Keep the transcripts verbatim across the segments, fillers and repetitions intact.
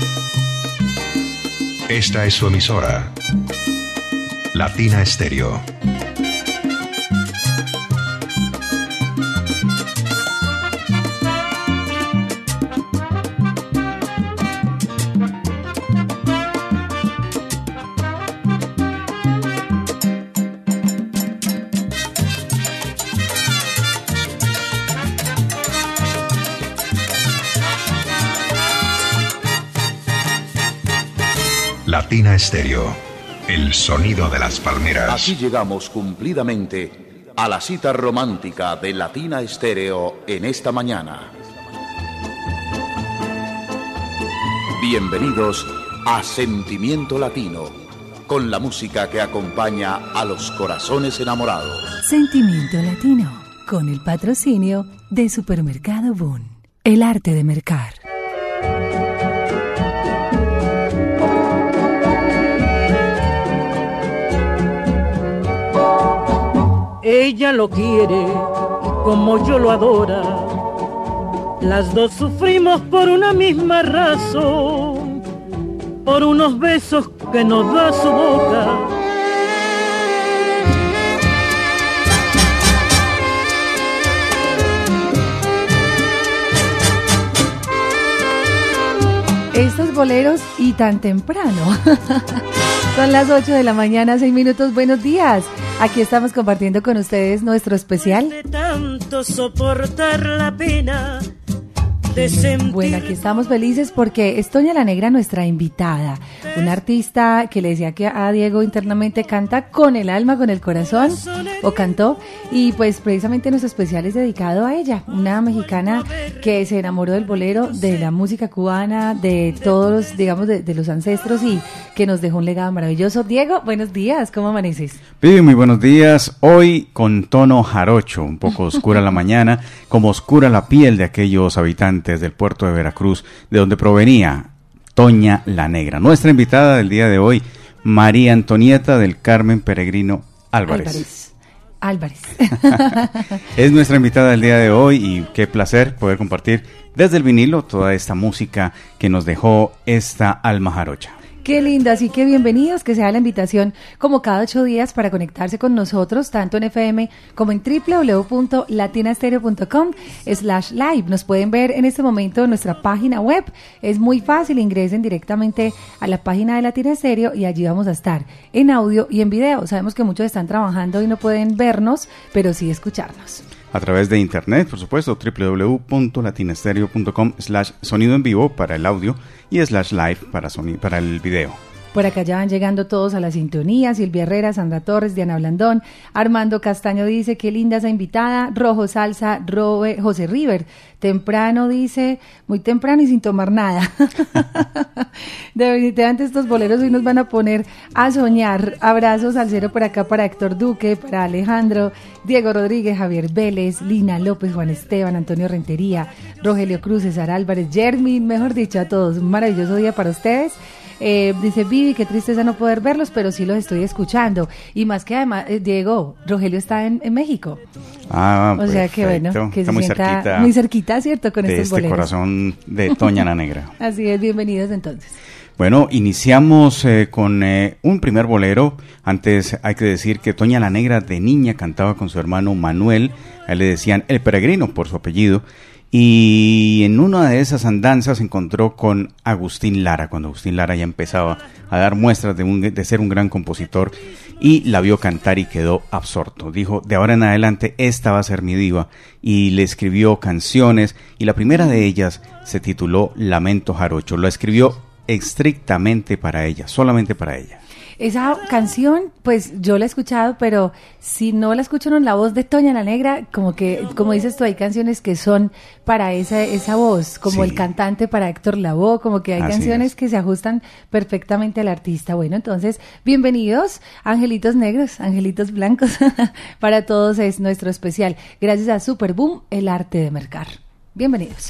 Esta es su emisora, Latina Estéreo. Latina Estéreo, el sonido de las palmeras. Así llegamos cumplidamente a la cita romántica de Latina Estéreo en esta mañana. Bienvenidos a Sentimiento Latino, con la música que acompaña a los corazones enamorados. Sentimiento Latino, con el patrocinio de Supermercado Boon, el arte de mercar. Ella lo quiere como yo lo adora. Las dos sufrimos por una misma razón, por unos besos que nos da su boca. Estos boleros y tan temprano. Son las ocho de la mañana, seis minutos. Buenos días. Aquí estamos compartiendo con ustedes nuestro especial. De tanto soportar la pena de sentir... Bueno, aquí estamos felices porque es Toña la Negra nuestra invitada. Una artista que le decía que a Diego internamente canta con el alma, con el corazón, o cantó. Y pues precisamente nuestro especial es dedicado a ella, una mexicana que se enamoró del bolero, de la música cubana, de todos los, digamos, de, de los ancestros y que nos dejó un legado maravilloso. Diego, buenos días, ¿cómo amaneces? Vivi, muy buenos días. Hoy con tono jarocho, un poco oscura la mañana, como oscura la piel de aquellos habitantes del puerto de Veracruz, de donde provenía Toña la Negra. Nuestra invitada del día de hoy, María Antonieta del Carmen Peregrino Álvarez. Álvarez. Álvarez. Es nuestra invitada del día de hoy y qué placer poder compartir desde el vinilo toda esta música que nos dejó esta alma jarocha. Qué lindo, así que bienvenidos, que sea la invitación como cada ocho días para conectarse con nosotros, tanto en F M como en w w w punto latina estéreo punto com slash live. Nos pueden ver en este momento en nuestra página web, es muy fácil, ingresen directamente a la página de Latina Estéreo y allí vamos a estar en audio y en video. Sabemos que muchos están trabajando y no pueden vernos, pero sí escucharnos. A través de internet, por supuesto, w w w punto latina estéreo punto com slash sonido en vivo para el audio y slash live para, soni- para el video. Por acá ya van llegando todos a la sintonía, Silvia Herrera, Sandra Torres, Diana Blandón, Armando Castaño dice, qué linda esa invitada, Rojo Salsa, Robe, José River, temprano dice, muy temprano y sin tomar nada. Definitivamente estos boleros hoy nos van a poner a soñar. Abrazos al cero por acá para Héctor Duque, para Alejandro, Diego Rodríguez, Javier Vélez, Lina López, Juan Esteban, Antonio Rentería, Rogelio Cruz, César Álvarez, Jermin, mejor dicho a todos, un maravilloso día para ustedes. Eh, dice Vivi, qué tristeza no poder verlos, pero sí los estoy escuchando. Y más que además, eh, Diego, Rogelio está en, en México. Ah, o sea que bueno, que está se muy sienta cerquita, muy cerquita, ¿cierto? Con de estos este boleros. corazón de Toña la Negra. Así es, bienvenidos entonces. Bueno, iniciamos eh, con eh, un primer bolero. Antes hay que decir que Toña la Negra de niña cantaba con su hermano Manuel, a él le decían El Peregrino por su apellido. Y en una de esas andanzas se encontró con Agustín Lara, cuando Agustín Lara ya empezaba a dar muestras de, un, de ser un gran compositor, y la vio cantar y quedó absorto. Dijo, de ahora en adelante esta va a ser mi diva, y le escribió canciones, y la primera de ellas se tituló Lamento Jarocho. Lo escribió estrictamente para ella, solamente para ella. Esa canción, pues yo la he escuchado, pero si no la escucho en la voz de Toña la Negra, como que, como dices tú, hay canciones que son para esa esa voz, como sí. El cantante para Héctor Lavoe, como que hay Así canciones es. que se ajustan perfectamente al artista. Bueno, entonces, bienvenidos, angelitos negros, angelitos blancos, para todos es nuestro especial. Gracias a Superboom, el arte de mercar. Bienvenidos.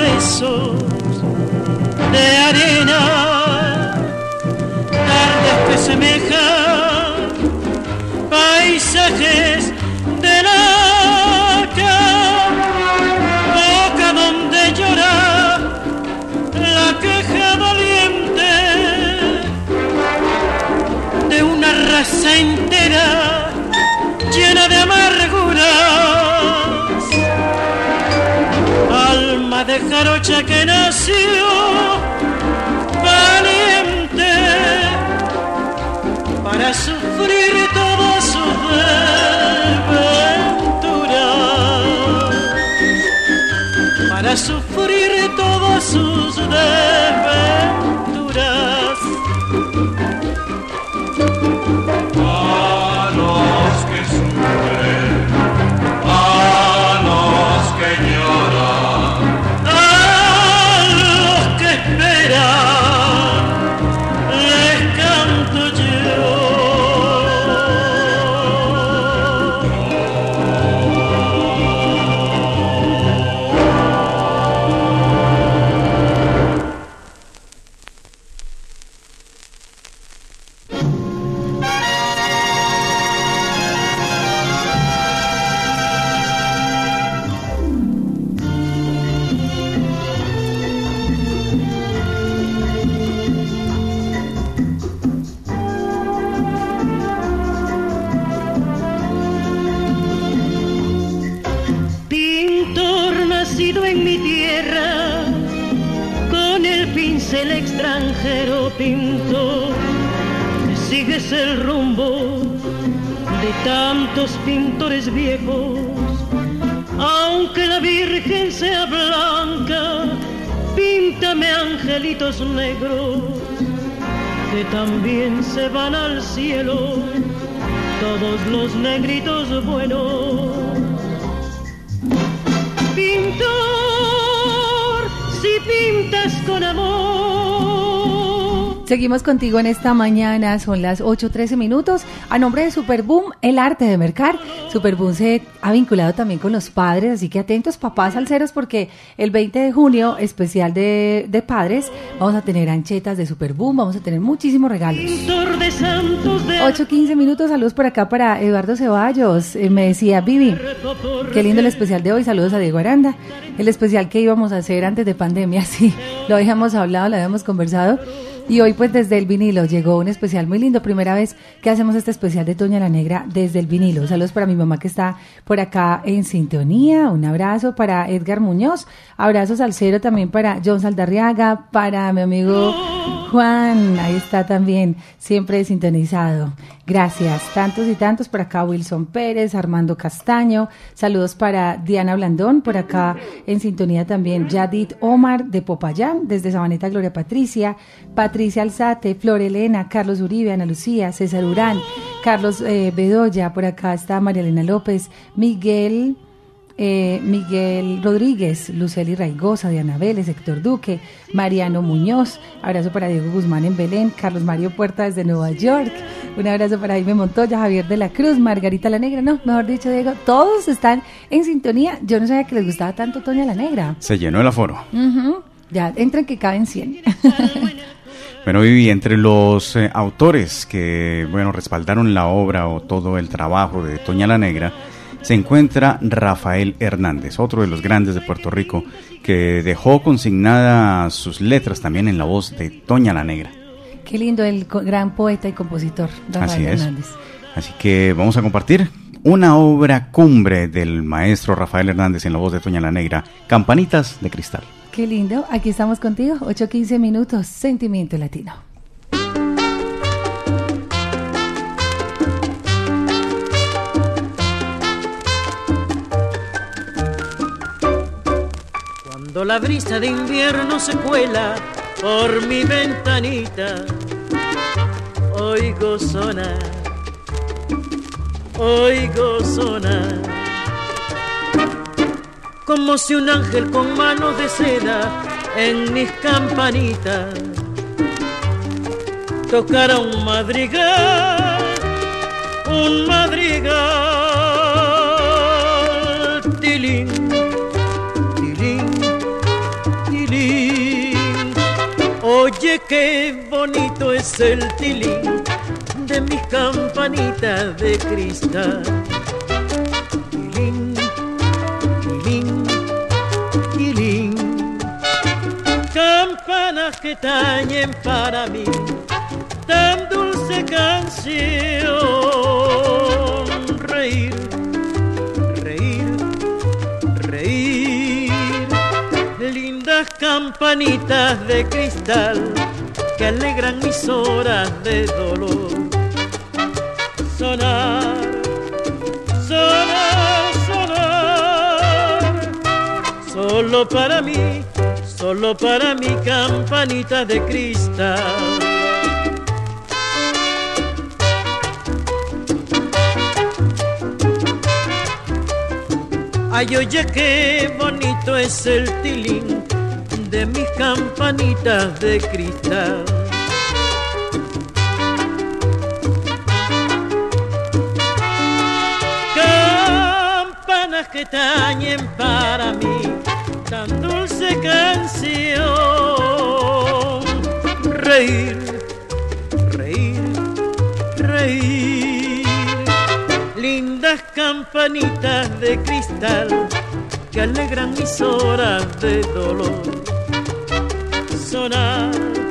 besos de arena, tardes que semejan paisajes de laca, boca donde llora la queja doliente de una raza entera llena de amarguras, alma de jarocha que nació valiente para sufrir todas sus desventuras, para sufrir todas sus desventuras. A los que sufren, a los que lloran, a los que esperan, les canto yo. En mi tierra, con el pincel extranjero pinto, sigues el rumbo de tantos pintores viejos, aunque la Virgen sea blanca, píntame angelitos negros, que también se van al cielo, todos los negritos buenos. Pintor, si pintas con amor. Seguimos contigo en esta mañana, son las ocho trece minutos. A nombre de Superboom, el arte de mercar. Superboom se ha vinculado también con los padres, así que atentos papás salseros, porque el veinte de junio, especial de, de padres, vamos a tener anchetas de Superboom, vamos a tener muchísimos regalos. Pintor de santos de... ocho quince minutos, saludos por acá para Eduardo Ceballos. Eh, me decía Vivi, qué lindo el especial de hoy, saludos a Diego Aranda. El especial que íbamos a hacer antes de pandemia, sí, lo habíamos hablado, lo habíamos conversado. Y hoy pues desde el vinilo llegó un especial muy lindo, primera vez que hacemos este especial de Toña la Negra desde el vinilo. Saludos para mi mamá que está por acá en sintonía, un abrazo para Edgar Muñoz, abrazos al cero también para John Saldarriaga, para mi amigo Juan, ahí está también, siempre sintonizado. Gracias, tantos y tantos, por acá Wilson Pérez, Armando Castaño, saludos para Diana Blandón, por acá en sintonía también Yadit Omar de Popayán, desde Sabaneta Gloria Patricia, Patricia Alzate, Flor Elena, Carlos Uribe, Ana Lucía, César Urán, Carlos eh, Bedoya, por acá está María Elena López, Miguel... Eh, Miguel Rodríguez, Luceli Raigosa, Diana Vélez, Héctor Duque, Mariano Muñoz, abrazo para Diego Guzmán en Belén, Carlos Mario Puerta desde Nueva York, un abrazo para Jaime Montoya, Javier de la Cruz, Margarita la Negra, no, mejor dicho Diego, todos están en sintonía. Yo no sabía que les gustaba tanto Toña la Negra. Se llenó el aforo. Uh-huh. Ya, entren que caben cien. Bueno, Vivi, entre los eh, autores que, bueno, respaldaron la obra o todo el trabajo de Toña la Negra, se encuentra Rafael Hernández, otro de los grandes de Puerto Rico, que dejó consignadas sus letras también en la voz de Toña la Negra. Qué lindo, el co- gran poeta y compositor Rafael Así es. Hernández. Así que vamos a compartir una obra cumbre del maestro Rafael Hernández en la voz de Toña la Negra, Campanitas de Cristal. Qué lindo, aquí estamos contigo, ocho quince minutos, Sentimiento Latino. Cuando la brisa de invierno se cuela por mi ventanita, oigo sonar, oigo sonar, como si un ángel con manos de seda en mis campanitas tocara un madrigal, un madrigal, tilín, tilín, Oye, qué bonito es el tilín de mis campanitas de cristal. Tilín, tilín, tilín. Campanas que tañen para mí tan dulce canción. Reír, reír, reír. Lindas campanitas de cristal que alegran mis horas de dolor. Sonar, sonar, sonar. Solo para mí, solo para mi campanita de cristal. Ay, oye, qué bonito es el tilín de mis campanitas de cristal. Campanas que tañen para mí tan dulce canción. Reír, reír, reír. Lindas campanitas de cristal que alegran mis horas de dolor. Sonar,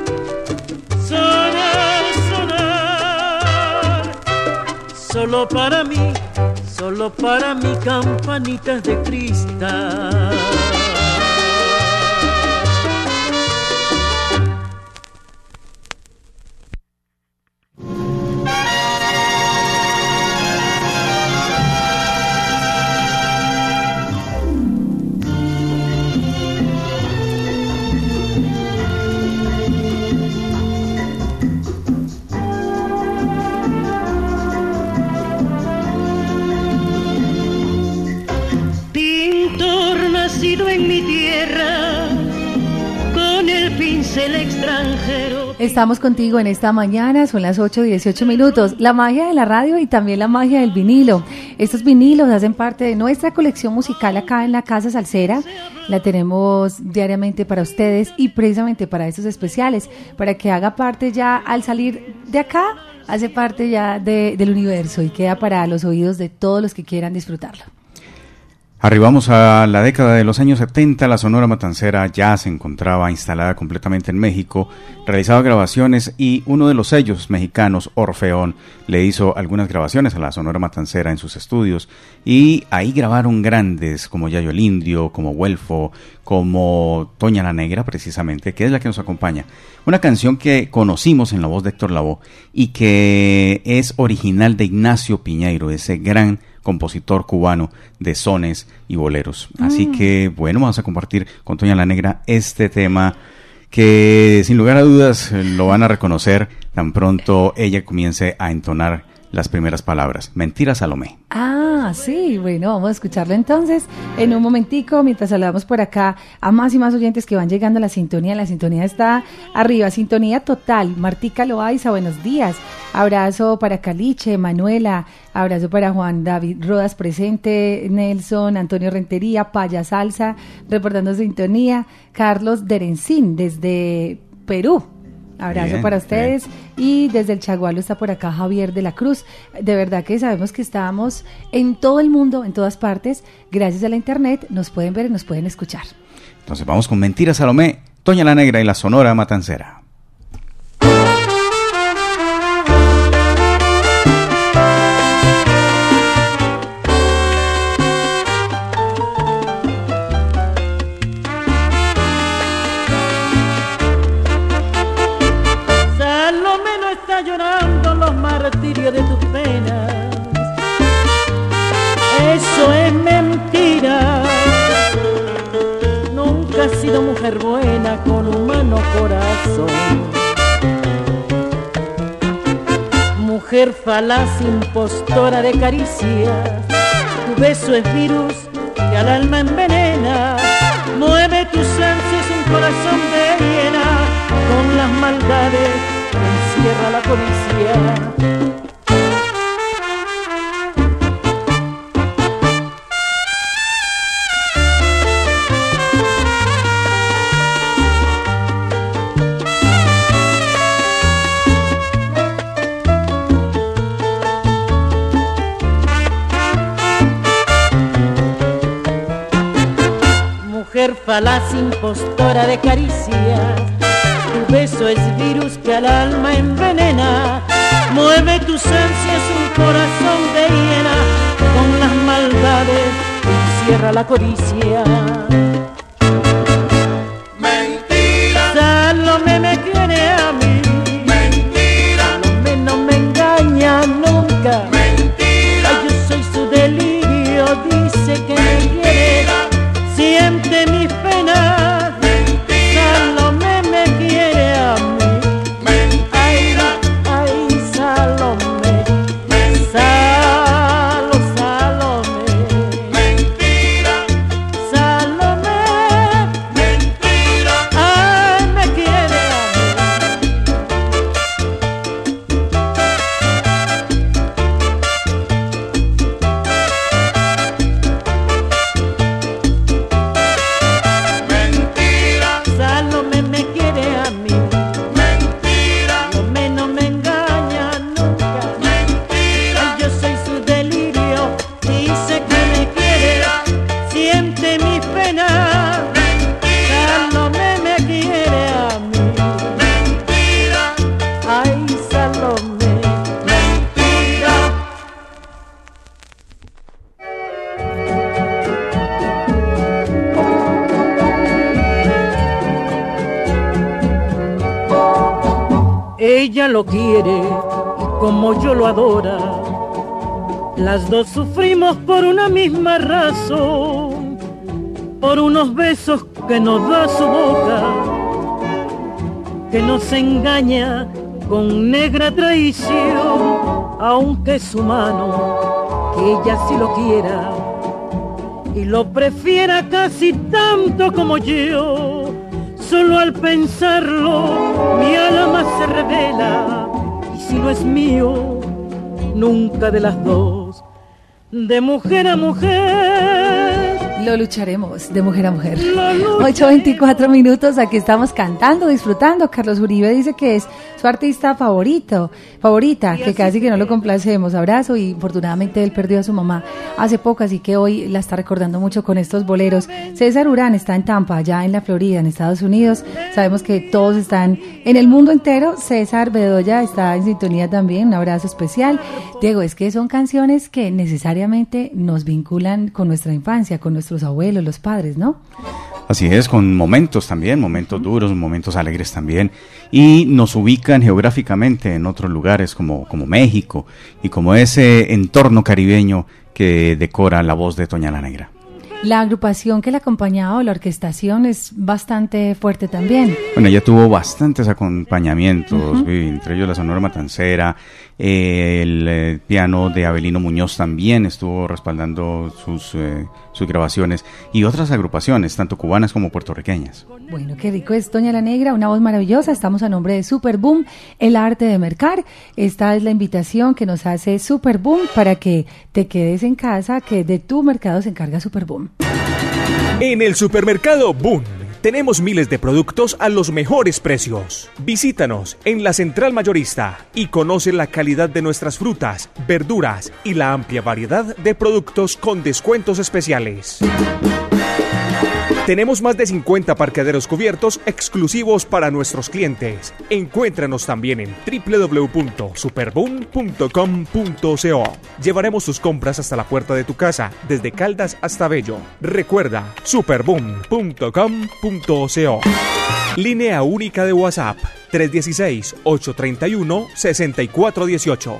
sonar, sonar. Solo para mí, solo para mí campanitas de cristal. En mi tierra, con el pincel extranjero. Estamos contigo en esta mañana, son las ocho y dieciocho minutos. La magia de la radio y también la magia del vinilo. Estos vinilos hacen parte de nuestra colección musical acá en la Casa Salsera. La tenemos diariamente para ustedes y precisamente para estos especiales, para que haga parte ya al salir de acá, hace parte ya de, del universo y queda para los oídos de todos los que quieran disfrutarlo. Arribamos a la década de los años setenta, la Sonora Matancera ya se encontraba instalada completamente en México, realizaba grabaciones y uno de los sellos mexicanos, Orfeón, le hizo algunas grabaciones a la Sonora Matancera en sus estudios y ahí grabaron grandes como Yayo el Indio, como Huelfo, como Toña la Negra precisamente, que es la que nos acompaña. Una canción que conocimos en la voz de Héctor Lavoe y que es original de Ignacio Piñeiro, ese gran compositor cubano de sones y boleros. Mm. Así que, bueno, vamos a compartir con Toña la Negra este tema que, sin lugar a dudas, lo van a reconocer tan pronto ella comience a entonar las primeras palabras. Mentira, Salomé. Ah, sí, bueno, vamos a escucharlo entonces en un momentico, mientras saludamos por acá a más y más oyentes que van llegando a la sintonía. La sintonía está arriba, sintonía total. Martica Loaiza, buenos días. Abrazo para Caliche, Manuela, abrazo para Juan David Rodas presente, Nelson, Antonio Rentería, Paya Salsa, reportando sintonía, Carlos Derencín desde Perú. Abrazo bien, para ustedes bien. Y desde el Chagualo está por acá Javier de la Cruz. De verdad que sabemos que estamos en todo el mundo, en todas partes. Gracias a la internet nos pueden ver y nos pueden escuchar. Entonces vamos con Mentira Salomé, Toña la Negra y la Sonora Matancera. Llorando los martirios de tus penas, eso es mentira. Nunca has sido mujer buena con humano corazón, mujer falaz, impostora de caricias. Tu beso es virus que al alma envenena, mueve tus ansias un corazón de hiena con las maldades. Encierra la codicia. falaz impostora de caricias. Tu beso es virus que al alma envenena. Mueve tus ansias un corazón de hiena. Con las maldades encierra la codicia. Mentira, Salomé me quiere a mí. mentira, Salomé no me engaña nunca. mentira, Ay, yo soy su delirio, dice que me quiere. Siente mis penas. Salomé me quiere a mí. Ay, mentira, ay, Salomé. Salo, Salomé. mentira, Salomé. mentira. Ay, me quiere a Mentira, mí. Salomé me quiere a mí. mentira, Salomé no me engaña nunca. mentira, Ay, yo soy su delirio, dice que me quiere, siente mi pena. Salomé me quiere a mí. mentira, Ay, Salomé. mentira. Ella lo quiere y como yo lo adora. Las dos sufrimos por una misma razón, por unos besos que nos da su boca, que nos engaña con negra traición, aunque es humano que ella sí lo quiera y lo prefiera casi tanto como yo. Solo al pensarlo mi alma se revela, y si no es mío, nunca de las dos, de mujer a mujer. Lo lucharemos de mujer a mujer. Lo lucharemos. ocho veinticuatro minutos, aquí estamos cantando, disfrutando. Carlos Uribe dice que es su artista favorito, favorita, que casi que no lo complacemos. Abrazo, y infortunadamente él perdió a su mamá hace poco, así que hoy la está recordando mucho con estos boleros. César Urán está en Tampa, allá en la Florida, en Estados Unidos. Sabemos que todos están en el mundo entero. César Bedoya está en sintonía también, un abrazo especial. Diego, es que son canciones que necesariamente nos vinculan con nuestra infancia, con nuestros abuelos, los padres, ¿no? Así es, con momentos también, momentos duros, momentos alegres también, y nos ubican geográficamente en otros lugares como, como México y como ese entorno caribeño que decora la voz de Toña la Negra. La agrupación que la acompañaba o la orquestación es bastante fuerte también. Bueno, ella tuvo bastantes acompañamientos, uh-huh. entre ellos la Sonora Matancera, eh, el eh, piano de Abelino Muñoz también estuvo respaldando sus, eh, sus grabaciones, y otras agrupaciones, tanto cubanas como puertorriqueñas. Bueno, qué rico es Toña la Negra, una voz maravillosa. Estamos a nombre de Super Boom, el arte de mercar. Esta es la invitación que nos hace Super Boom para que te quedes en casa, que de tu mercado se encarga Super Boom. En el supermercado Boom tenemos miles de productos a los mejores precios. Visítanos en la Central Mayorista y conoce la calidad de nuestras frutas, verduras y la amplia variedad de productos con descuentos especiales. Tenemos más de cincuenta parqueaderos cubiertos exclusivos para nuestros clientes. Encuéntranos también en doble u doble u doble u punto superboom punto com punto co. Llevaremos tus compras hasta la puerta de tu casa, desde Caldas hasta Bello. Recuerda, superboom punto com punto co. Línea única de WhatsApp, tres uno seis, ocho tres uno, seis cuatro uno ocho.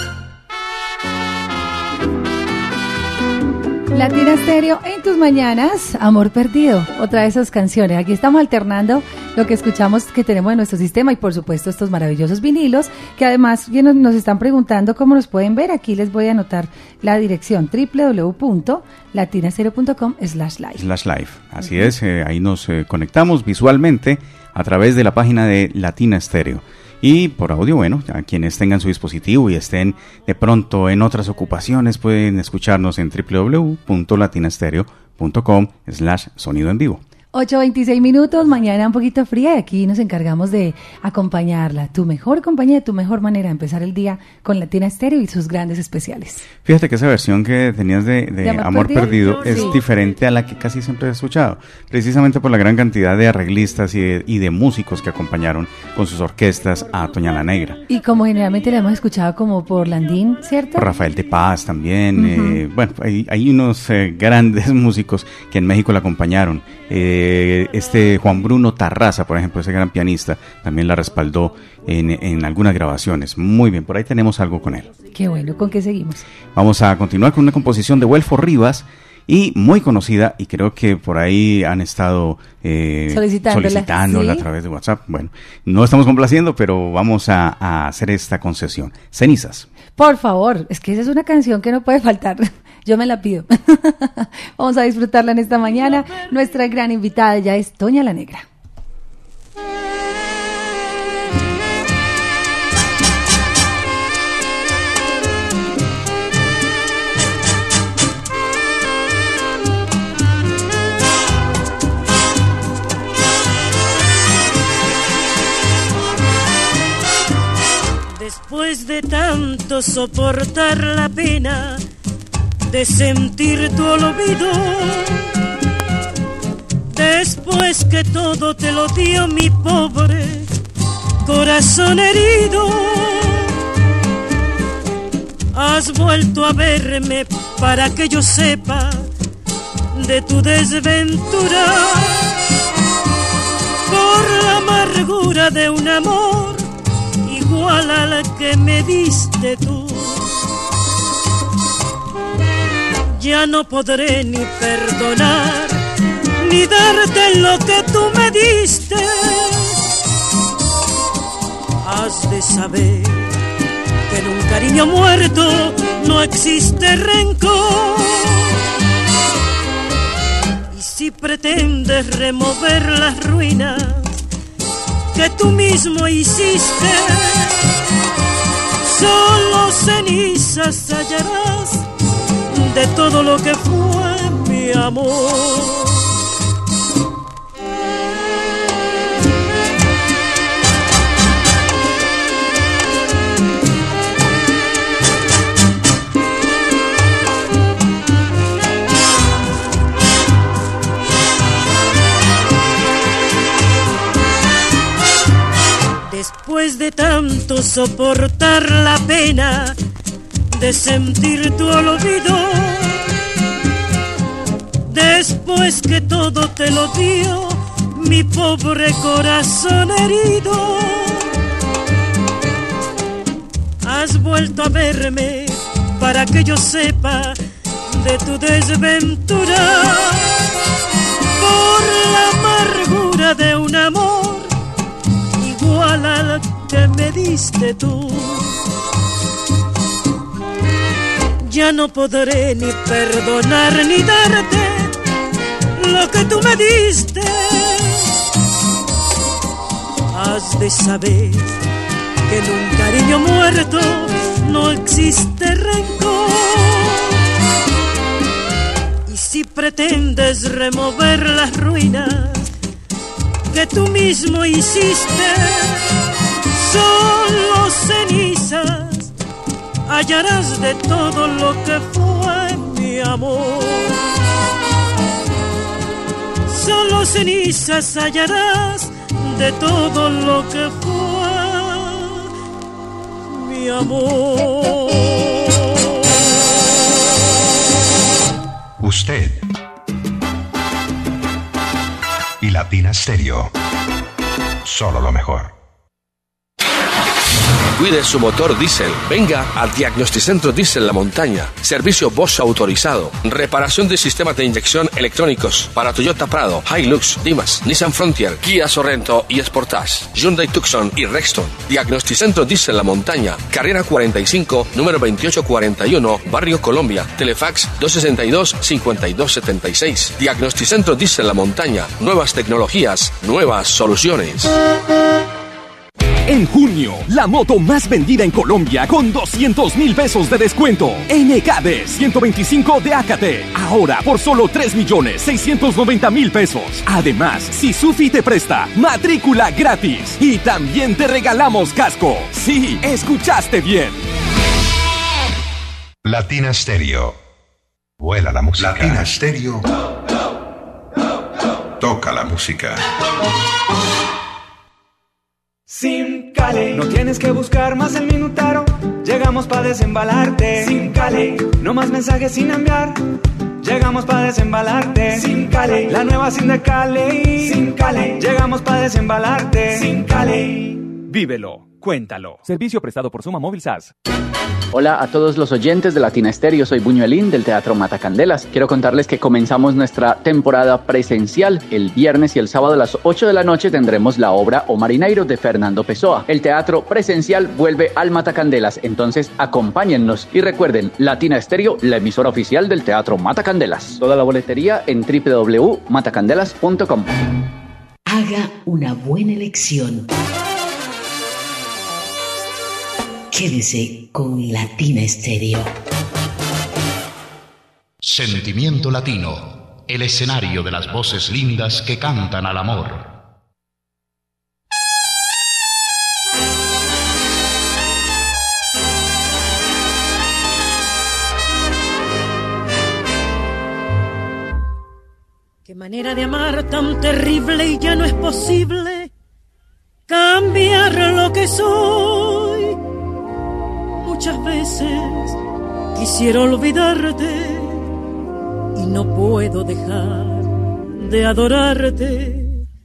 Latina Stereo en tus mañanas, Amor Perdido, otra de esas canciones. Aquí estamos alternando lo que escuchamos que tenemos en nuestro sistema y por supuesto estos maravillosos vinilos, que además nos, nos están preguntando cómo los pueden ver. Aquí les voy a anotar la dirección, doble u doble u doble u punto latina stereo punto com slash live. Slash live, así uh-huh. es, eh, ahí nos eh, conectamos visualmente a través de la página de Latina Stereo. Y por audio, bueno, a quienes tengan su dispositivo y estén de pronto en otras ocupaciones, pueden escucharnos en doble u doble u doble u punto latina stereo punto com slash sonido en vivo. ocho veintiséis minutos, mañana un poquito fría y aquí nos encargamos de acompañarla. Tu mejor compañía, tu mejor manera de empezar el día con Latina Stereo y sus grandes especiales. Fíjate que esa versión que tenías de, de, de Amor, Amor Perdido, Perdido es sí. diferente a la que casi siempre he escuchado, precisamente por la gran cantidad de arreglistas y de, y de músicos que acompañaron con sus orquestas a Toña la Negra. Y como generalmente la hemos escuchado como por Landín, ¿cierto? Por Rafael de Paz también. Uh-huh. eh, bueno, hay, hay unos eh, grandes músicos que en México la acompañaron. Eh, este Juan Bruno Tarraza, por ejemplo, ese gran pianista, también la respaldó en, en algunas grabaciones. Muy bien, por ahí tenemos algo con él. Qué bueno, ¿con qué seguimos? Vamos a continuar con una composición de Huelfo Rivas, y muy conocida, y creo que por ahí han estado eh, solicitándola, solicitándola ¿sí? a través de WhatsApp. Bueno, no estamos complaciendo, pero vamos a, a hacer esta concesión. Cenizas. Por favor, es que esa es una canción que no puede faltar. Yo me la pido. Vamos a disfrutarla en esta mañana. Nuestra gran invitada ya es Toña la Negra. Después de tanto soportar la pena de sentir tu olvido, después que todo te lo dio mi pobre corazón herido, has vuelto a verme para que yo sepa de tu desventura, por la amargura de un amor igual a la que me diste tú. Ya no podré ni perdonar, ni darte lo que tú me diste. Has de saber que en un cariño muerto no existe rencor. Y si pretendes remover las ruinas que tú mismo hiciste, solo cenizas hallarás de todo lo que fue mi amor. Después de tanto soportar la pena de sentir tu olvido, después que todo te lo dio mi pobre corazón herido, has vuelto a verme para que yo sepa de tu desventura, por la amargura de un amor igual a la que me diste tú. Ya no podré ni perdonar ni darte lo que tú me diste. Has de saber que en un cariño muerto no existe rencor. Y si pretendes remover las ruinas que tú mismo hiciste, solo cenizas hallarás de todo lo que fue mi amor. Solo cenizas hallarás de todo lo que fue mi amor. Usted y Latina Stereo. Solo lo mejor. Cuide su motor diésel. Venga a Diagnosticentro Diesel La Montaña. Servicio Bosch autorizado. Reparación de sistemas de inyección electrónicos para Toyota Prado, Hilux, Dimas, Nissan Frontier, Kia Sorrento y Sportage, Hyundai Tucson y Rexton. Diagnosticentro Diesel La Montaña. Carrera cuarenta y cinco, número veintiocho cuarenta y uno, Barrio Colombia. Telefax dos sesenta y dos, cincuenta y dos setenta y seis. Diagnosticentro Diesel La Montaña. Nuevas tecnologías, nuevas soluciones. En junio, la moto más vendida en Colombia con doscientos mil pesos de descuento. N K D ciento veinticinco de Acate. Ahora por solo tres millones seiscientos noventa mil pesos. Además, si Sufi te presta, matrícula gratis. Y también te regalamos casco. Sí, escuchaste bien. Latina Stereo. Vuela la música. Latina Stereo. Toca la música. Simcale, no tienes que buscar más el minutaro. Llegamos para desembalarte. Simcale, no más mensajes sin enviar. Llegamos para desembalarte. Simcale, la nueva Sim de Cali. Simcale, llegamos para desembalarte. Simcale. Vívelo, cuéntalo. Servicio prestado por Suma Móvil S A S. Hola a todos los oyentes de Latina Stereo, soy Buñuelín del Teatro Matacandelas. Quiero contarles que comenzamos nuestra temporada presencial. El viernes y el sábado a las ocho de la noche tendremos la obra O Marineiro de Fernando Pessoa. El teatro presencial vuelve al Matacandelas, entonces acompáñennos. Y recuerden, Latina Stereo, la emisora oficial del Teatro Matacandelas. Toda la boletería en doble u doble u doble u punto matacandelas punto com. Haga una buena elección. Quédese con Latina Stereo. Sentimiento Latino, el escenario de las voces lindas que cantan al amor. Qué manera de amar tan terrible, y ya no es posible cambiar lo que soy. Muchas veces quisiera olvidarte y no puedo dejar de adorarte.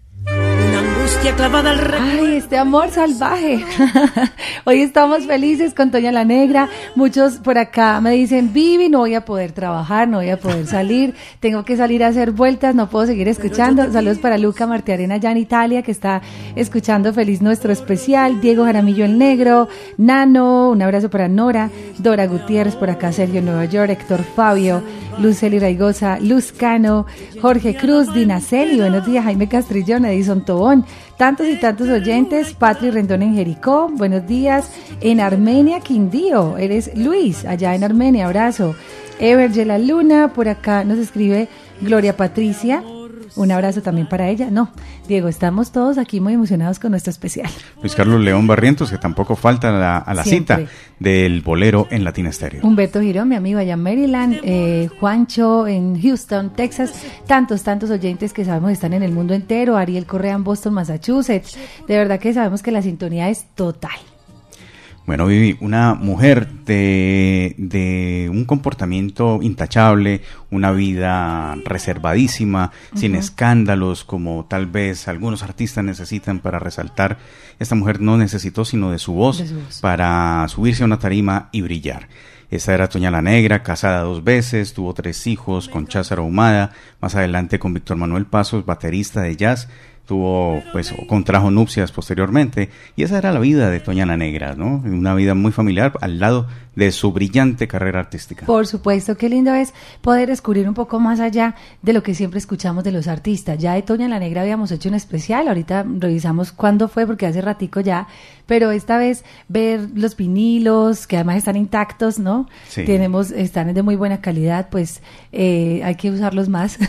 Una angustia clavada al recuerdo. Ay, este amor salvaje. Hoy estamos felices con Toña la Negra. Muchos por acá me dicen, Vivi, no voy a poder trabajar, no voy a poder salir, tengo que salir a hacer vueltas, no puedo seguir escuchando. Saludos para Luca Martiarena allá en Italia, que está escuchando feliz nuestro especial. Diego Jaramillo el Negro, Nano, un abrazo para Nora, Dora Gutiérrez por acá, Sergio Nueva York, Héctor Fabio, Luceli Raigosa, Luz Cano, Jorge Cruz, Dinaceli, buenos días, Jaime Castrillón, Edison Tobón, tantos y tantos oyentes. Patri Rendón en Jericó, buenos días. En Armenia, Quindío, eres Luis, allá en Armenia, abrazo. Ever La Luna, por acá nos escribe Gloria Patricia, un abrazo también para ella. No, Diego, estamos todos aquí muy emocionados con nuestro especial. Luis Carlos León Barrientos, que tampoco falta a la, a la cita del bolero en Latina Stereo. Humberto Girón, mi amigo allá en Maryland, eh, Juancho en Houston, Texas, tantos, tantos oyentes que sabemos están en el mundo entero, Ariel Correa en Boston, Massachusetts, de verdad que sabemos que la sintonía es total. Bueno, Vivi, una mujer de, de un comportamiento intachable, una vida reservadísima, uh-huh. sin escándalos, como tal vez algunos artistas necesitan para resaltar. Esta mujer no necesitó sino de su voz, de su voz. para subirse a una tarima y brillar. Esta era Toña la Negra, casada dos veces, tuvo tres hijos con Cházaro Ahumada, más adelante con Víctor Manuel Pasos, baterista de jazz. Tuvo, pues, contrajo nupcias posteriormente, y esa era la vida de Toña la Negra, ¿no? Una vida muy familiar al lado de su brillante carrera artística. Por supuesto, qué lindo es poder descubrir un poco más allá de lo que siempre escuchamos de los artistas. Ya de Toña la Negra habíamos hecho un especial, ahorita revisamos cuándo fue, porque hace ratico ya, pero esta vez ver los vinilos, que además están intactos, ¿no? Sí. Tenemos, están de muy buena calidad, pues eh, hay que usarlos más,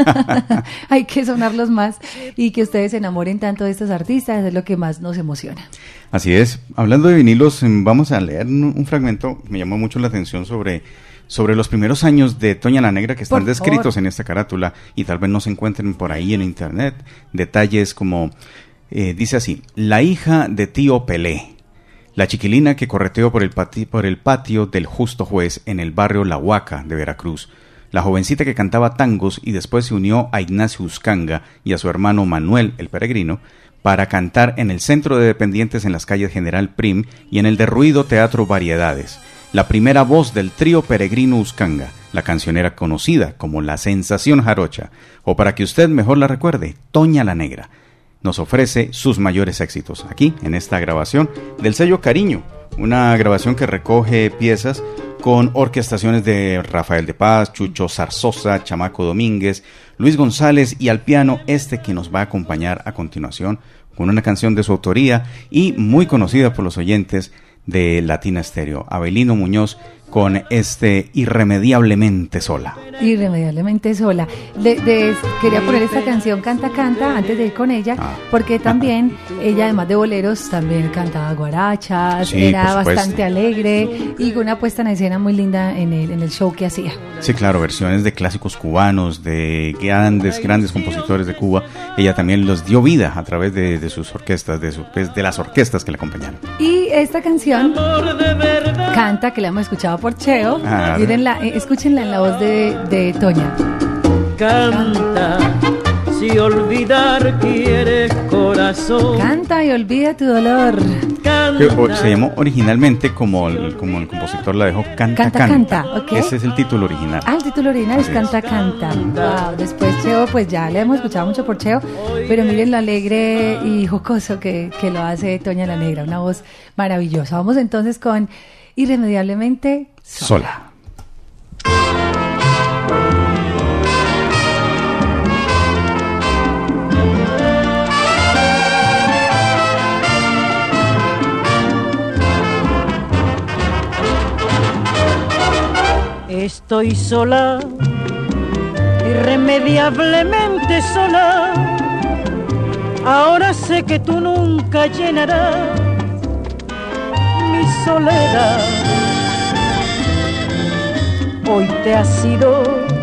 hay que sonarlos más, y que ustedes se enamoren tanto de estos artistas, es lo que más nos emociona. Así es. Hablando de vinilos, vamos a leer un, un fragmento, me llamó mucho la atención sobre, sobre los primeros años de Toña la Negra, que están por descritos favor. en esta carátula, y tal vez no se encuentren por ahí en internet. Detalles como, eh, dice así: la hija de tío Pelé, la chiquilina que correteó por el, pati- por el patio del Justo Juez en el barrio La Huaca de Veracruz, la jovencita que cantaba tangos y después se unió a Ignacio Uscanga y a su hermano Manuel el Peregrino para cantar en el Centro de Dependientes en las calles General Prim y en el derruido Teatro Variedades. La primera voz del trío Peregrino Uscanga, la cancionera conocida como La Sensación Jarocha, o para que usted mejor la recuerde, Toña la Negra, nos ofrece sus mayores éxitos aquí en esta grabación del sello Cariño, una grabación que recoge piezas con orquestaciones de Rafael de Paz, Chucho Zarzosa, Chamaco Domínguez, Luis González y al piano este que nos va a acompañar a continuación, con una canción de su autoría y muy conocida por los oyentes de Latina Stereo. Abelino Muñoz con este Irremediablemente Sola. Irremediablemente Sola. De, de, quería poner esta canción Canta Canta antes de ir con ella, ah. porque también ella, además de boleros, también cantaba guarachas, sí, era bastante alegre y con una puesta en escena muy linda en el, en el show que hacía. Sí, claro, versiones de clásicos cubanos, de grandes, grandes compositores de Cuba. Ella también los dio vida a través de, de sus orquestas, de, su, de las orquestas que le acompañaron. Y esta canción, Canta, que la hemos escuchado por Cheo, ah, mírenla, eh, escúchenla en la voz de, de Toña. Canta, si olvidar quieres corazón. Canta y olvida tu dolor. Que, o, se llamó originalmente, como el, como el compositor la dejó, Canta Canta. Canta, canta okay. Ese es el título original. Ah, el título original Así es Canta es. Canta. Wow. Después Cheo, pues ya le hemos escuchado mucho por Cheo, pero miren lo alegre y jocoso que, que lo hace Toña la Negra, una voz maravillosa. Vamos entonces con Irremediablemente Sola. Sola. Estoy sola, irremediablemente sola. Ahora sé que tú nunca llenarás mi soledad. Hoy te has ido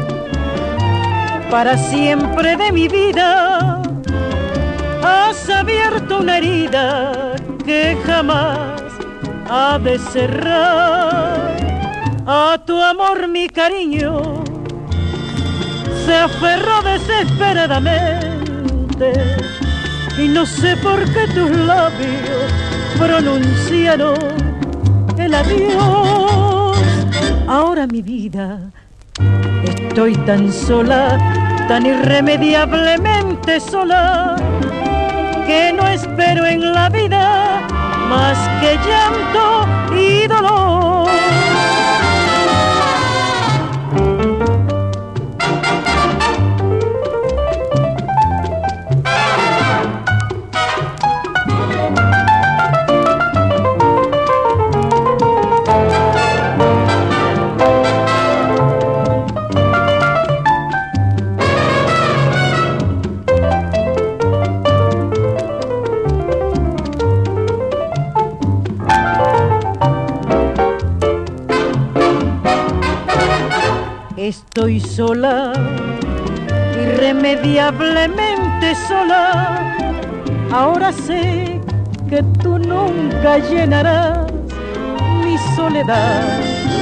para siempre de mi vida. Has abierto una herida que jamás ha de cerrar. A tu amor mi cariño se aferró desesperadamente y no sé por qué tus labios pronunciaron el adiós. Ahora mi vida estoy tan sola, tan irremediablemente sola, que no espero en la vida más que llanto y dolor. Estoy sola, irremediablemente sola. Ahora sé que tú nunca llenarás mi soledad.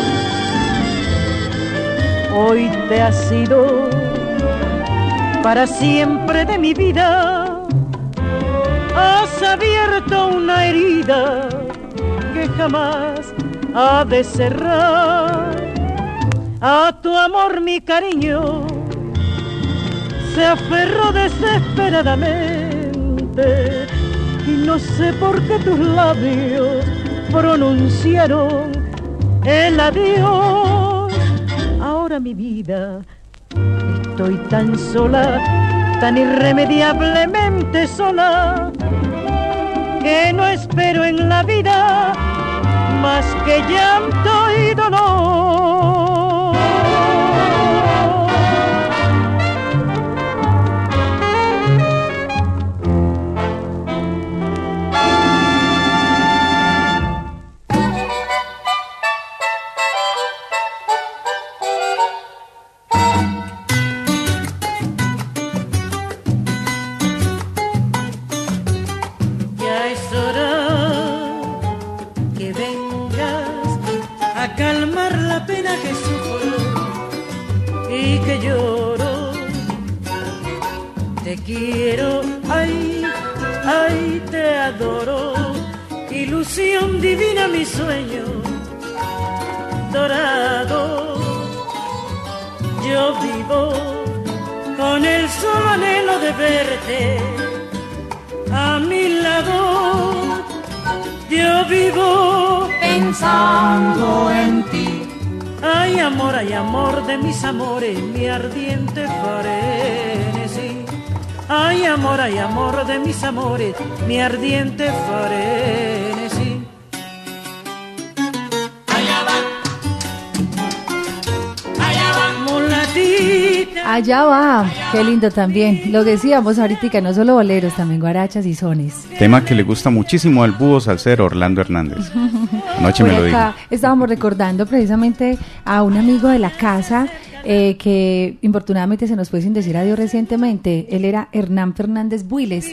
Hoy te has ido para siempre de mi vida. Has abierto una herida que jamás ha de cerrar. A tu amor mi cariño se aferró desesperadamente y no sé por qué tus labios pronunciaron el adiós. Ahora mi vida estoy tan sola, tan irremediablemente sola, que no espero en la vida más que llanto y dolor. Te quiero, ay, ay, te adoro, ilusión divina, mi sueño dorado. Yo vivo con el solo anhelo de verte a mi lado. Yo vivo pensando en ti. Ay, amor, ay, amor de mis amores, mi ardiente frenesí. Ay, amor, ay, amor de mis amores, mi ardiente frenesí. Allá va, allá va, mulatita. Allá va, qué lindo también. Lo decíamos ahorita, no solo boleros, también guarachas y sones. Tema que le gusta muchísimo al búho salsero Orlando Hernández. Anoche me lo dijo. Acá estábamos recordando precisamente a un amigo de la casa eh, que infortunadamente se nos fue sin decir adiós recientemente. Él era Hernán Fernández Builes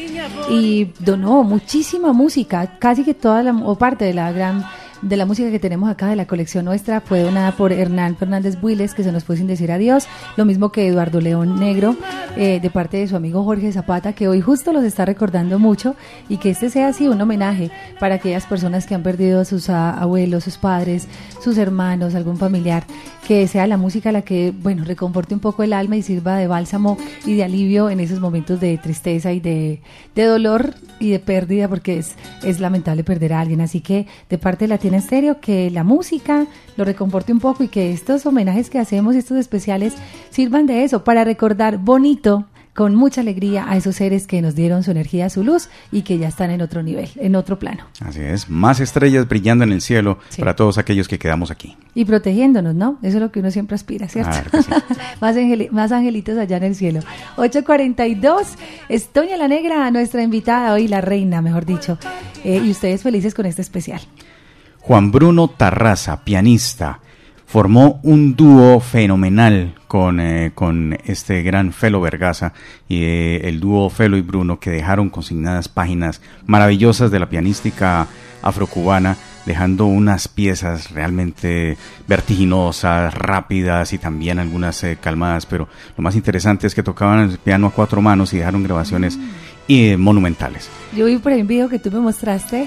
y donó muchísima música, casi que toda la, o parte de la gran de la música que tenemos acá de la colección nuestra fue donada por Hernán Fernández Builes, que se nos fue sin decir adiós, lo mismo que Eduardo León Negro, eh, de parte de su amigo Jorge Zapata, que hoy justo los está recordando mucho, y que este sea así un homenaje para aquellas personas que han perdido a sus a, abuelos, sus padres, sus hermanos, algún familiar, que sea la música la que, bueno, reconforte un poco el alma y sirva de bálsamo y de alivio en esos momentos de tristeza y de, de dolor y de pérdida, porque es, es lamentable perder a alguien. Así que de parte de Latina Estéreo, que la música lo reconforte un poco y que estos homenajes que hacemos, estos especiales, sirvan de eso, para recordar bonito, con mucha alegría, a esos seres que nos dieron su energía, su luz, y que ya están en otro nivel, en otro plano. Así es, más estrellas brillando en el cielo, sí, para todos aquellos que quedamos aquí. Y protegiéndonos, ¿no? Eso es lo que uno siempre aspira, ¿cierto? Claro que sí. más, angel más angelitos allá en el cielo. ocho cuarenta y dos, es Toña la Negra, nuestra invitada hoy, la reina, mejor dicho. Eh, y ustedes felices con este especial. Juan Bruno Tarraza, pianista, formó un dúo fenomenal con, eh, con este gran Felo Vergaza y eh, el dúo Felo y Bruno, que dejaron consignadas páginas maravillosas de la pianística afrocubana, dejando unas piezas realmente vertiginosas, rápidas y también algunas eh, calmadas, pero lo más interesante es que tocaban el piano a cuatro manos y dejaron grabaciones mm. y, eh, monumentales. Yo vi por ahí un video que tú me mostraste.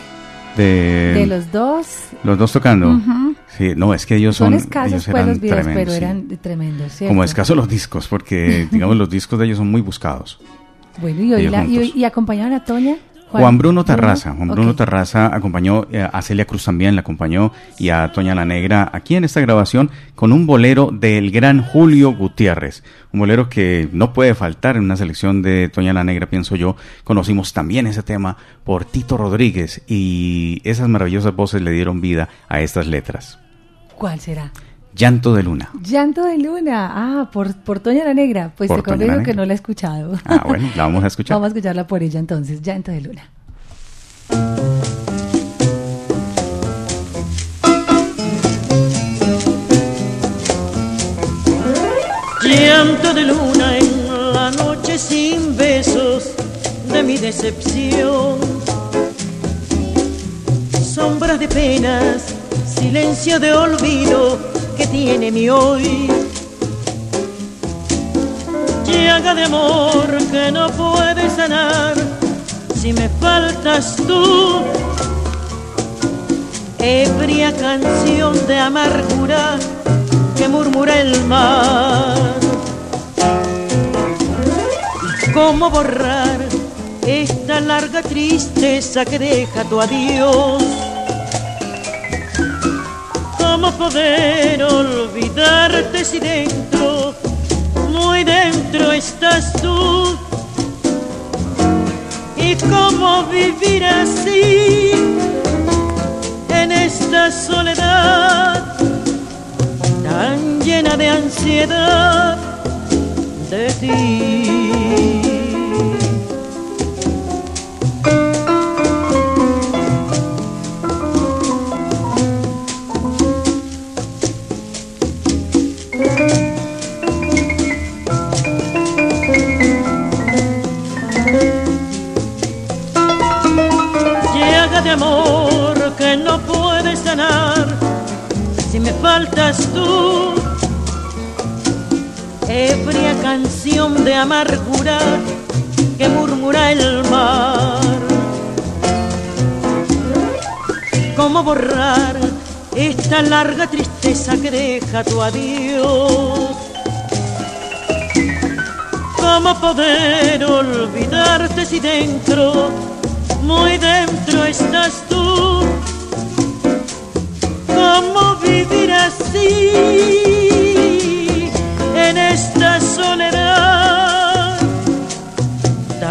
De, de los dos. Los dos tocando. Uh-huh. Sí, no, es que ellos son. Son escasos ellos pues eran los videos, tremendos, pero sí. eran tremendos, ¿cierto? Como escasos los discos, porque digamos los discos de ellos son muy buscados. Bueno, y hoy la, y, y acompañaban a Toña. Juan, Juan Bruno Tarraza, Juan Bruno okay. Tarraza acompañó eh, a Celia Cruz también, la acompañó, y a Toña la Negra aquí en esta grabación con un bolero del gran Julio Gutiérrez, un bolero que no puede faltar en una selección de Toña la Negra, pienso yo. Conocimos también ese tema por Tito Rodríguez y esas maravillosas voces le dieron vida a estas letras. ¿Cuál será? Llanto de Luna. Llanto de Luna, ah, por, por Toña la Negra, pues por te confieso que no la he escuchado. Ah, bueno, la vamos a escuchar. Vamos a escucharla por ella entonces, Llanto de Luna. Llanto de luna en la noche sin besos de mi decepción, sombras de penas, silencio de olvido que tiene mi hoy, llaga de amor que no puede sanar si me faltas tú, ebria canción de amargura que murmura el mar. ¿Cómo borrar esta larga tristeza que deja tu adiós? ¿Cómo poder olvidarte si dentro, muy dentro estás tú? ¿Y cómo vivir así en esta soledad tan llena de ansiedad de ti? Llaga de amor que no puedes sanar si me faltas tú, ebria canción de amargura que murmura el mar. ¿Cómo borrar esta larga tristeza que deja tu adiós? ¿Cómo poder olvidarte si dentro, muy dentro estás tú? ¿Cómo vivir así en esta soledad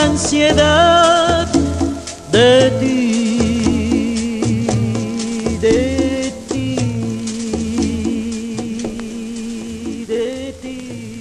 ansiedad de ti, de ti, de ti.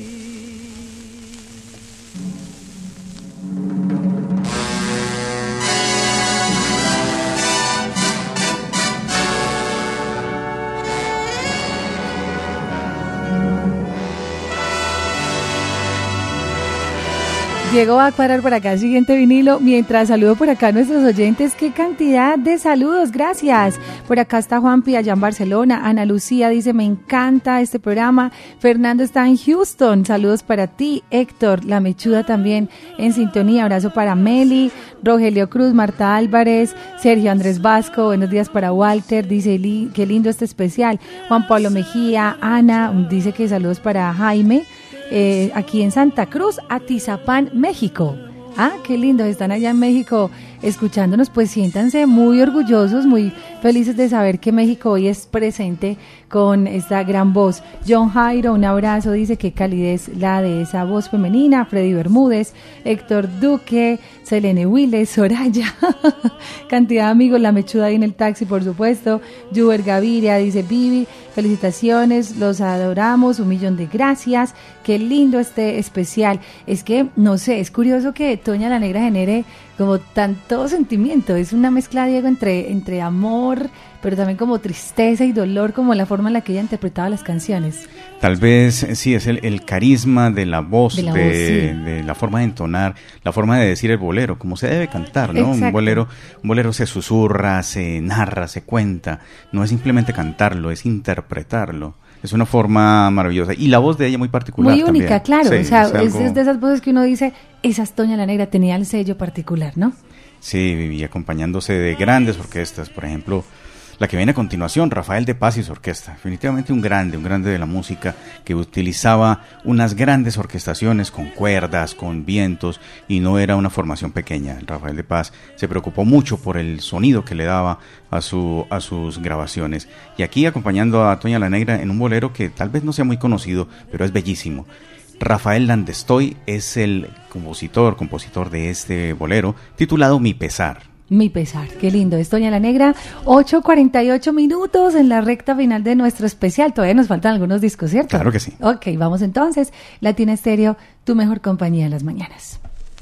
Diego va a cuadrar por acá el siguiente vinilo, mientras saludo por acá a nuestros oyentes. ¡Qué cantidad de saludos! Gracias. Por acá está Juanpi allá en Barcelona. Ana Lucía dice, me encanta este programa. Fernando está en Houston. Saludos para ti. Héctor, la mechuda también en sintonía. Abrazo para Meli, Rogelio Cruz, Marta Álvarez, Sergio Andrés Vasco. Buenos días para Walter. Dice, li- qué lindo este especial. Juan Pablo Mejía, Ana, dice que saludos para Jaime. Eh, aquí en Santa Cruz, Atizapán, México. Ah, qué lindo, están allá en México escuchándonos, pues siéntanse muy orgullosos, muy felices de saber que México hoy es presente con esta gran voz. John Jairo, un abrazo, dice que calidez la de esa voz femenina. Freddy Bermúdez, Héctor Duque, Selene Willes, Soraya, cantidad de amigos, la mechuda ahí en el taxi, por supuesto. Juber Gaviria, dice Vivi, felicitaciones, los adoramos, un millón de gracias, qué lindo este especial. Es que, no sé, es curioso que Toña la Negra genere como tanto sentimiento, es una mezcla, Diego, entre, entre amor, pero también como tristeza y dolor, como la forma en la que ella interpretaba las canciones. Tal vez sí, es el, el carisma de la voz, de, la, de, voz sí. de la forma de entonar, la forma de decir el bolero, como se debe cantar, ¿no? Exacto. Un bolero, un bolero se susurra, se narra, se cuenta, no es simplemente cantarlo, es interpretarlo. Es una forma maravillosa. Y la voz de ella muy particular. Muy única, también. claro. Sí, o sea, es, algo... es de esas voces que uno dice, esa es Toña la Negra, tenía el sello particular, ¿no? Sí, vivía acompañándose de grandes orquestas. Por ejemplo, la que viene a continuación, Rafael de Paz y su orquesta. Definitivamente un grande, un grande de la música que utilizaba unas grandes orquestaciones con cuerdas, con vientos, y no era una formación pequeña. Rafael de Paz se preocupó mucho por el sonido que le daba a, su, a sus grabaciones. Y aquí acompañando a Toña la Negra en un bolero que tal vez no sea muy conocido, pero es bellísimo. Rafael Landestoy es el compositor, compositor de este bolero, titulado Mi Pesar. Mi pesar, qué lindo, es Toña la Negra, ocho cuarenta y ocho minutos en la recta final de nuestro especial, todavía nos faltan algunos discos, ¿cierto? Claro que sí. Ok, vamos entonces, Latina Estéreo, tu mejor compañía en las mañanas.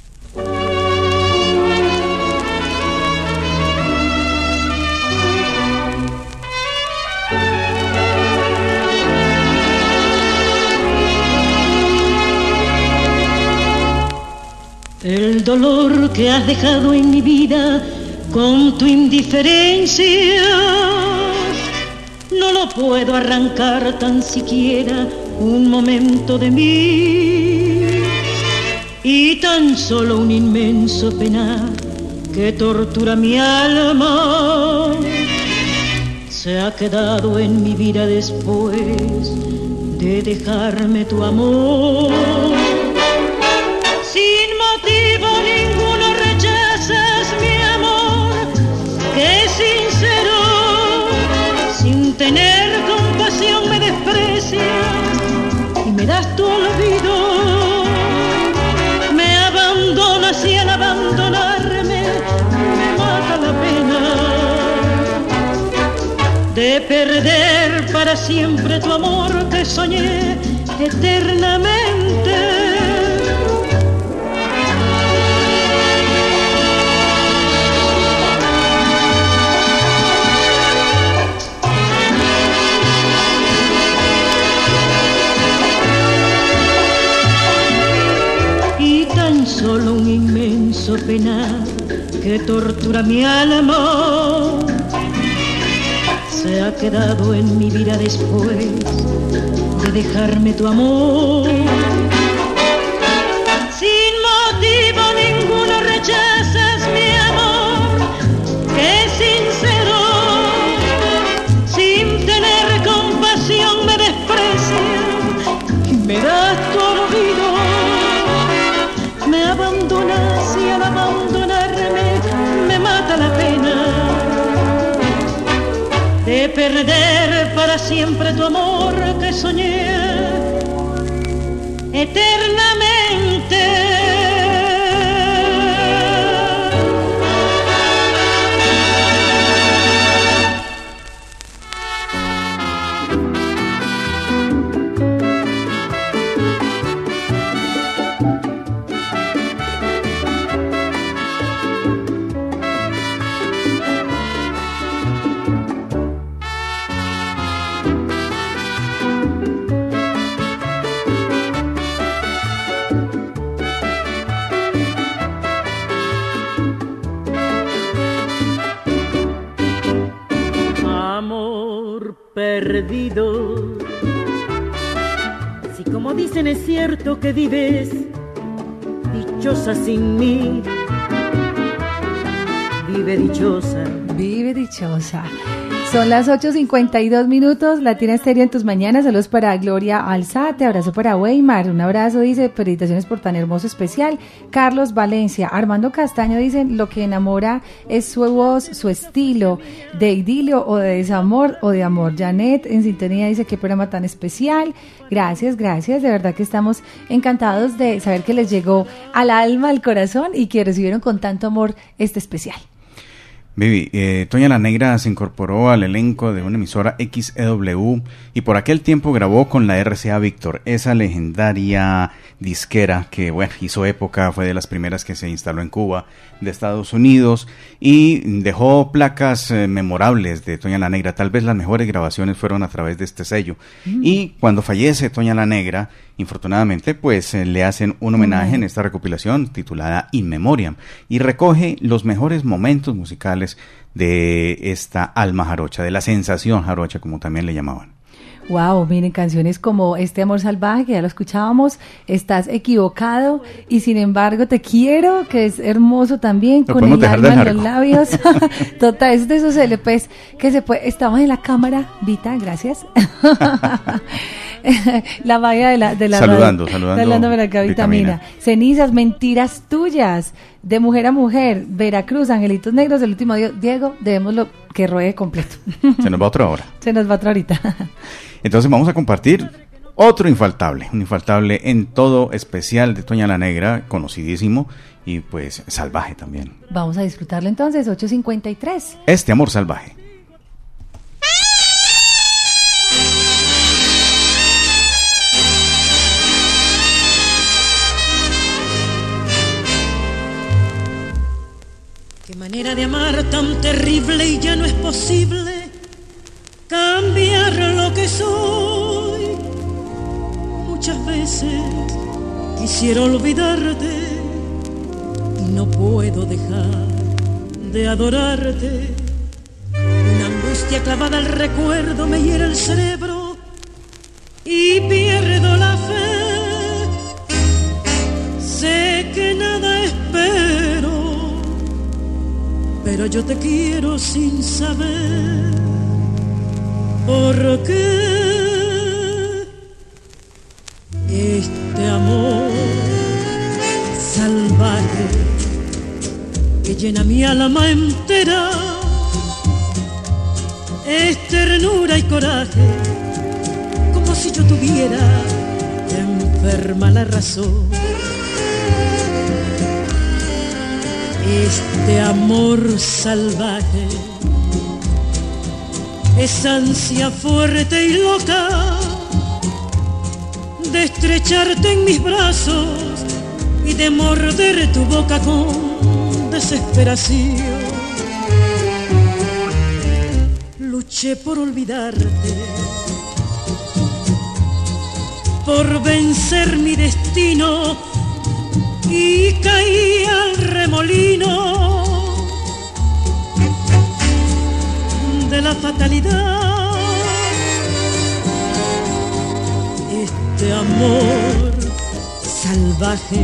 El dolor que has dejado en mi vida con tu indiferencia no lo puedo arrancar tan siquiera un momento de mí, y tan solo un inmenso penar que tortura mi alma se ha quedado en mi vida después de dejarme tu amor. Sin motivo ninguno rechazas mi amor, que sincero, sin tener compasión me desprecias y me das tu olvido. Me abandonas y al abandonarme me mata la pena de perder para siempre tu amor que soñé eternamente. Solo un inmenso penar que tortura mi alma se ha quedado en mi vida después de dejarme tu amor. Sin motivo ninguno rechazas mi amor, que sincero, sin tener compasión me desprecias y me das tu olvido. Me abandonas y al abandonarme me mata la pena de perder para siempre tu amor que soñé eternamente. perdido. Si como dicen es cierto que vives dichosa sin mí, vive dichosa. Vive dichosa. Son las ocho cincuenta y dos minutos, Latina Estéreo en tus mañanas. Saludos para Gloria Alzate, abrazo para Weimar, un abrazo, dice, felicitaciones por tan hermoso especial. Carlos Valencia, Armando Castaño, dicen, lo que enamora es su voz, su estilo, de idilio o de desamor o de amor. Janet en sintonía dice, qué programa tan especial. Gracias, gracias, de verdad que estamos encantados de saber que les llegó al alma, al corazón y que recibieron con tanto amor este especial. Vivi, eh, Toña la Negra se incorporó al elenco de una emisora X E W y por aquel tiempo grabó con la R C A Víctor, esa legendaria disquera que, bueno, hizo época, fue de las primeras que se instaló en Cuba, de Estados Unidos, y dejó placas eh, memorables de Toña la Negra. Tal vez las mejores grabaciones fueron a través de este sello. Mm. Y cuando fallece Toña la Negra, infortunadamente, pues eh, le hacen un homenaje mm. en esta recopilación titulada In Memoriam, y recoge los mejores momentos musicales de esta alma jarocha, de la sensación jarocha, como también le llamaban. Wow, miren, canciones como Este Amor Salvaje, que ya lo escuchábamos, Estás Equivocado, y Sin Embargo Te Quiero, que es hermoso también, lo con el alma en los labios. Total, es de esos L Pes que se puede. Estamos en la cámara, Vita, gracias. La valla de la de la saludando, radio, saludando, saludando acá, vitamina. vitamina. Cenizas, Mentiras Tuyas, de Mujer a Mujer, Veracruz, Angelitos Negros, del último día. Diego, debémoslo que ruede completo. Se nos va otra hora. Se nos va otra ahorita. Entonces vamos a compartir otro infaltable, un infaltable en todo especial de Toña la Negra, conocidísimo y pues salvaje también. Vamos a disfrutarlo entonces, ocho cincuenta y tres. Este Amor Salvaje. Qué manera de amar tan terrible, y ya no es posible cambiar lo que soy. Muchas veces quisiera olvidarte y no puedo dejar de adorarte. Una angustia clavada al recuerdo me hiere el cerebro y pierdo la fe. Sé que nada espero, pero yo te quiero sin saber por qué. Este amor salvaje que llena mi alma entera es ternura y coraje, como si yo tuviera enferma la razón. Este amor salvaje es ansia fuerte y loca de estrecharte en mis brazos y de morder tu boca con desesperación. Luché por olvidarte, por vencer mi destino, y caí al remolino de la fatalidad. Este amor salvaje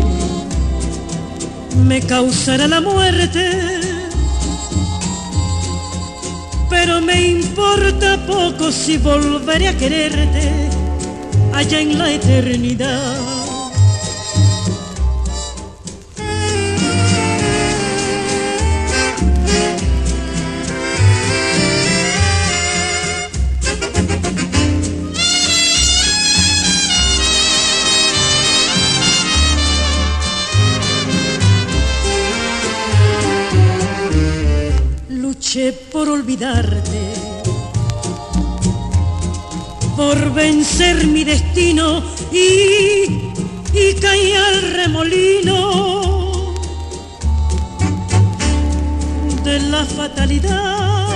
me causará la muerte, pero me importa poco si volveré a quererte allá en la eternidad. Por olvidarte, por vencer mi destino, y, y caí al remolino de la fatalidad.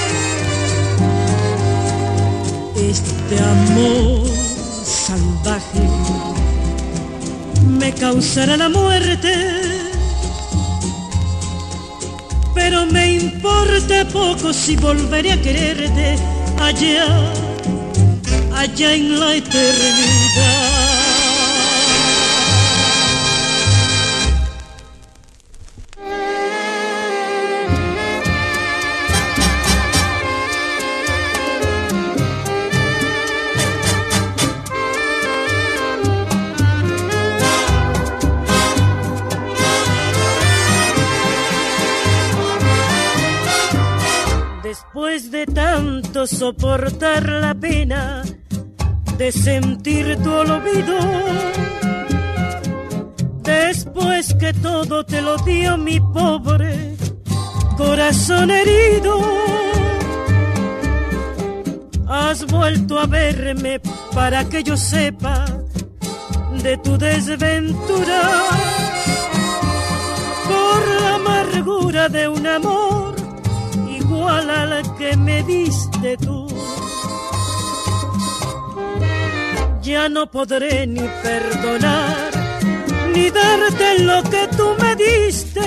Este amor salvaje me causará la muerte, pero me importa poco si volveré a quererte allá allá en la eternidad. Después de tanto soportar la pena de sentir tu olvido, después que todo te lo dio mi pobre corazón herido, has vuelto a verme para que yo sepa de tu desventura, por la amargura de un amor igual al que me diste tú. Ya no podré ni perdonar, ni darte lo que tú me diste.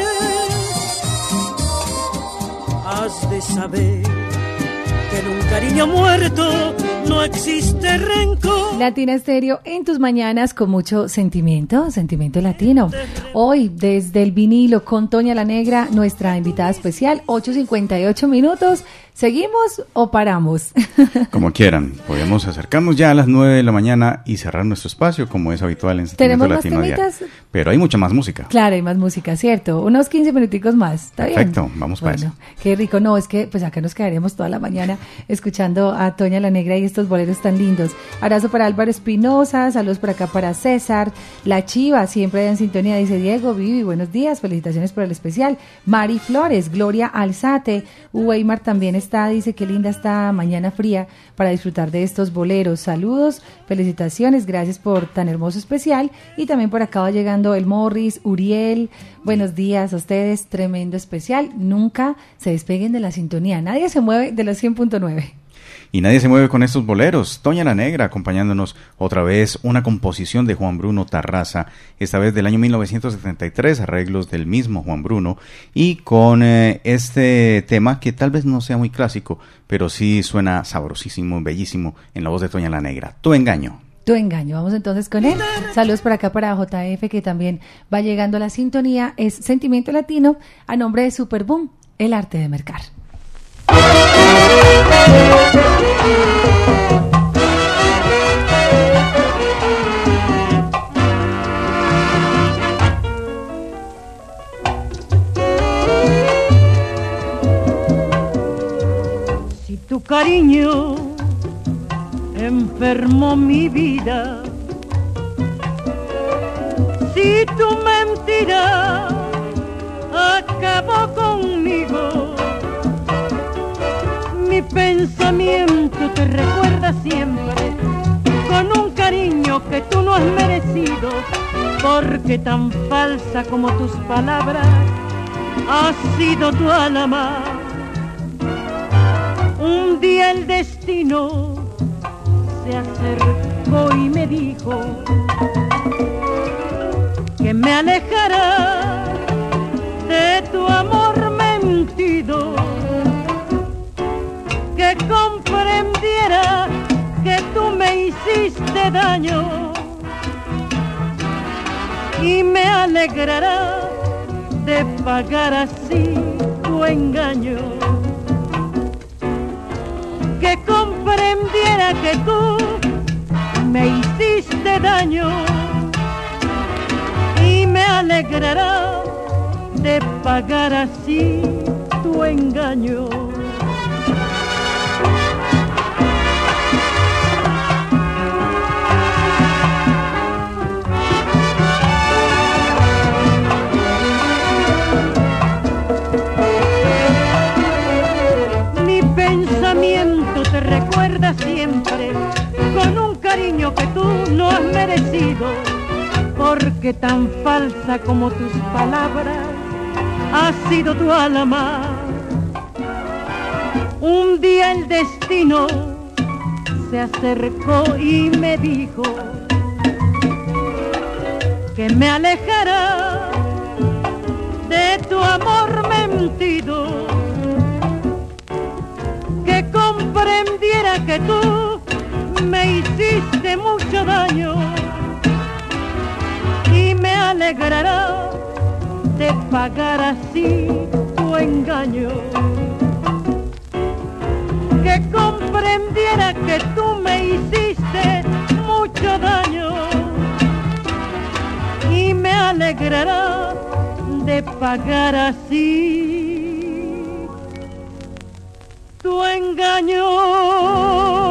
Has de saber que en un cariño muerto no existe rencor. Latina Estéreo en tus mañanas con mucho sentimiento, sentimiento latino. Hoy desde el vinilo con Toña la Negra, nuestra invitada especial, ocho cincuenta y ocho minutos. ¿Seguimos o paramos? Como quieran, podemos acercarnos ya a las nueve de la mañana y cerrar nuestro espacio como es habitual en Sentimiento Latino Diario. Pero hay mucha más música. Claro, hay más música, ¿cierto? Unos quince minuticos más, ¿está bien? Perfecto, vamos para bueno, eso. Qué rico, no, es que pues acá nos quedaríamos toda la mañana escuchando a Toña la Negra y estos boleros tan lindos. Abrazo para Álvaro Espinosa, saludos por acá para César, La Chiva, siempre en sintonía, dice Diego, Vivi, buenos días, felicitaciones por el especial. Mari Flores, Gloria Alzate, Weimar también está, dice que linda esta mañana fría para disfrutar de estos boleros. Saludos, felicitaciones, gracias por tan hermoso especial. Y también por acá va llegando el Morris, Uriel, buenos días a ustedes, tremendo especial. Nunca se despeguen de la sintonía, nadie se mueve de los cien punto nueve. Y nadie se mueve con estos boleros. Toña la Negra acompañándonos otra vez, una composición de Juan Bruno Tarraza, esta vez del año mil novecientos setenta y tres, arreglos del mismo Juan Bruno, y con eh, este tema que tal vez no sea muy clásico, pero sí suena sabrosísimo, bellísimo en la voz de Toña la Negra. Tu engaño. Tu engaño, vamos entonces con él. Saludos por acá para J F, que también va llegando a la sintonía. Es Sentimiento Latino a nombre de Superboom, el arte de mercar. Si tu cariño enfermó mi vida, si tu mentira acabó conmigo, mi pensamiento te recuerda siempre con un cariño que tú no has merecido, porque tan falsa como tus palabras ha sido tu alma. Un día el destino se acercó y me dijo que me alejara de tu amor mentido, que comprendiera que tú me hiciste daño y me alegrará de pagar así tu engaño, que comprendiera que tú me hiciste daño y me alegrará de pagar así tu engaño. Te recuerda siempre con un cariño que tú no has merecido, porque tan falsa como tus palabras ha sido tu alma. Un día el destino se acercó y me dijo que me alejara de tu amor mentido, que comprendiera que tú me hiciste mucho daño y me alegrará de pagar así tu engaño. Que comprendiera que tú me hiciste mucho daño y me alegrará de pagar así tu engaño.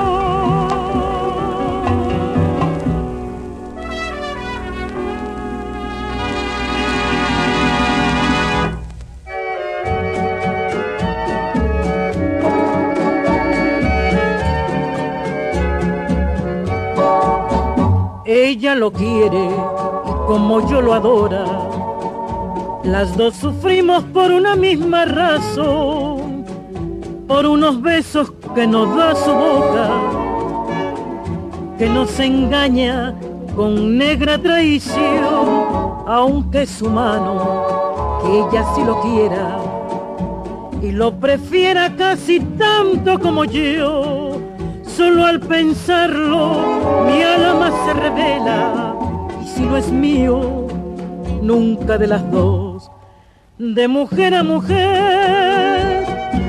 Ella lo quiere como yo lo adora. Las dos sufrimos por una misma razón, por unos besos que nos da su boca, que nos engaña con negra traición, aunque es humano que ella sí lo quiera y lo prefiera casi tanto como yo. Solo al pensarlo mi alma se revela, y si no es mío, nunca de las dos. De mujer a mujer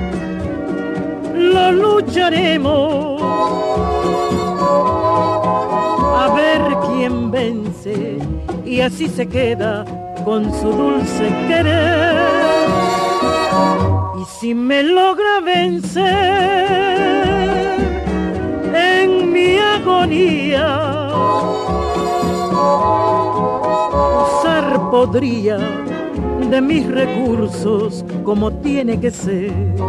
lo lucharemos, a ver quién vence, y así se queda con su dulce querer. Y si me logra vencer en mi agonía, usar podría de mis recursos como tiene que ser.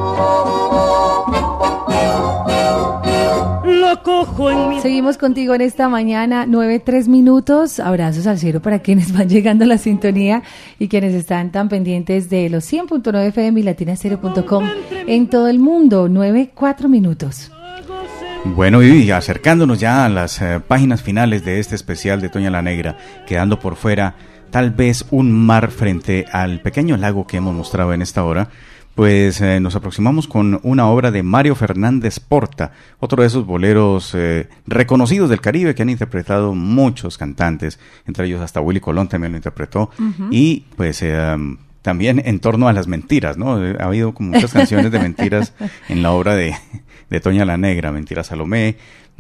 Lo cojo en mi... Seguimos contigo en esta mañana, nueve, tres minutos. Abrazos al cielo para quienes van llegando a la sintonía y quienes están tan pendientes de los cien punto nueve F M y latina stereo punto com en todo el mundo. Nueve, cuatro minutos. Bueno, y acercándonos ya a las eh, páginas finales de este especial de Toña la Negra, quedando por fuera tal vez un mar frente al pequeño lago que hemos mostrado en esta hora, pues eh, nos aproximamos con una obra de Mario Fernández Porta, otro de esos boleros eh, reconocidos del Caribe que han interpretado muchos cantantes, entre ellos hasta Willy Colón también lo interpretó, uh-huh. y pues... Eh, um, también en torno a las mentiras, ¿no? Ha habido como muchas canciones de mentiras en la obra de, de Toña la Negra, Mentira Salomé.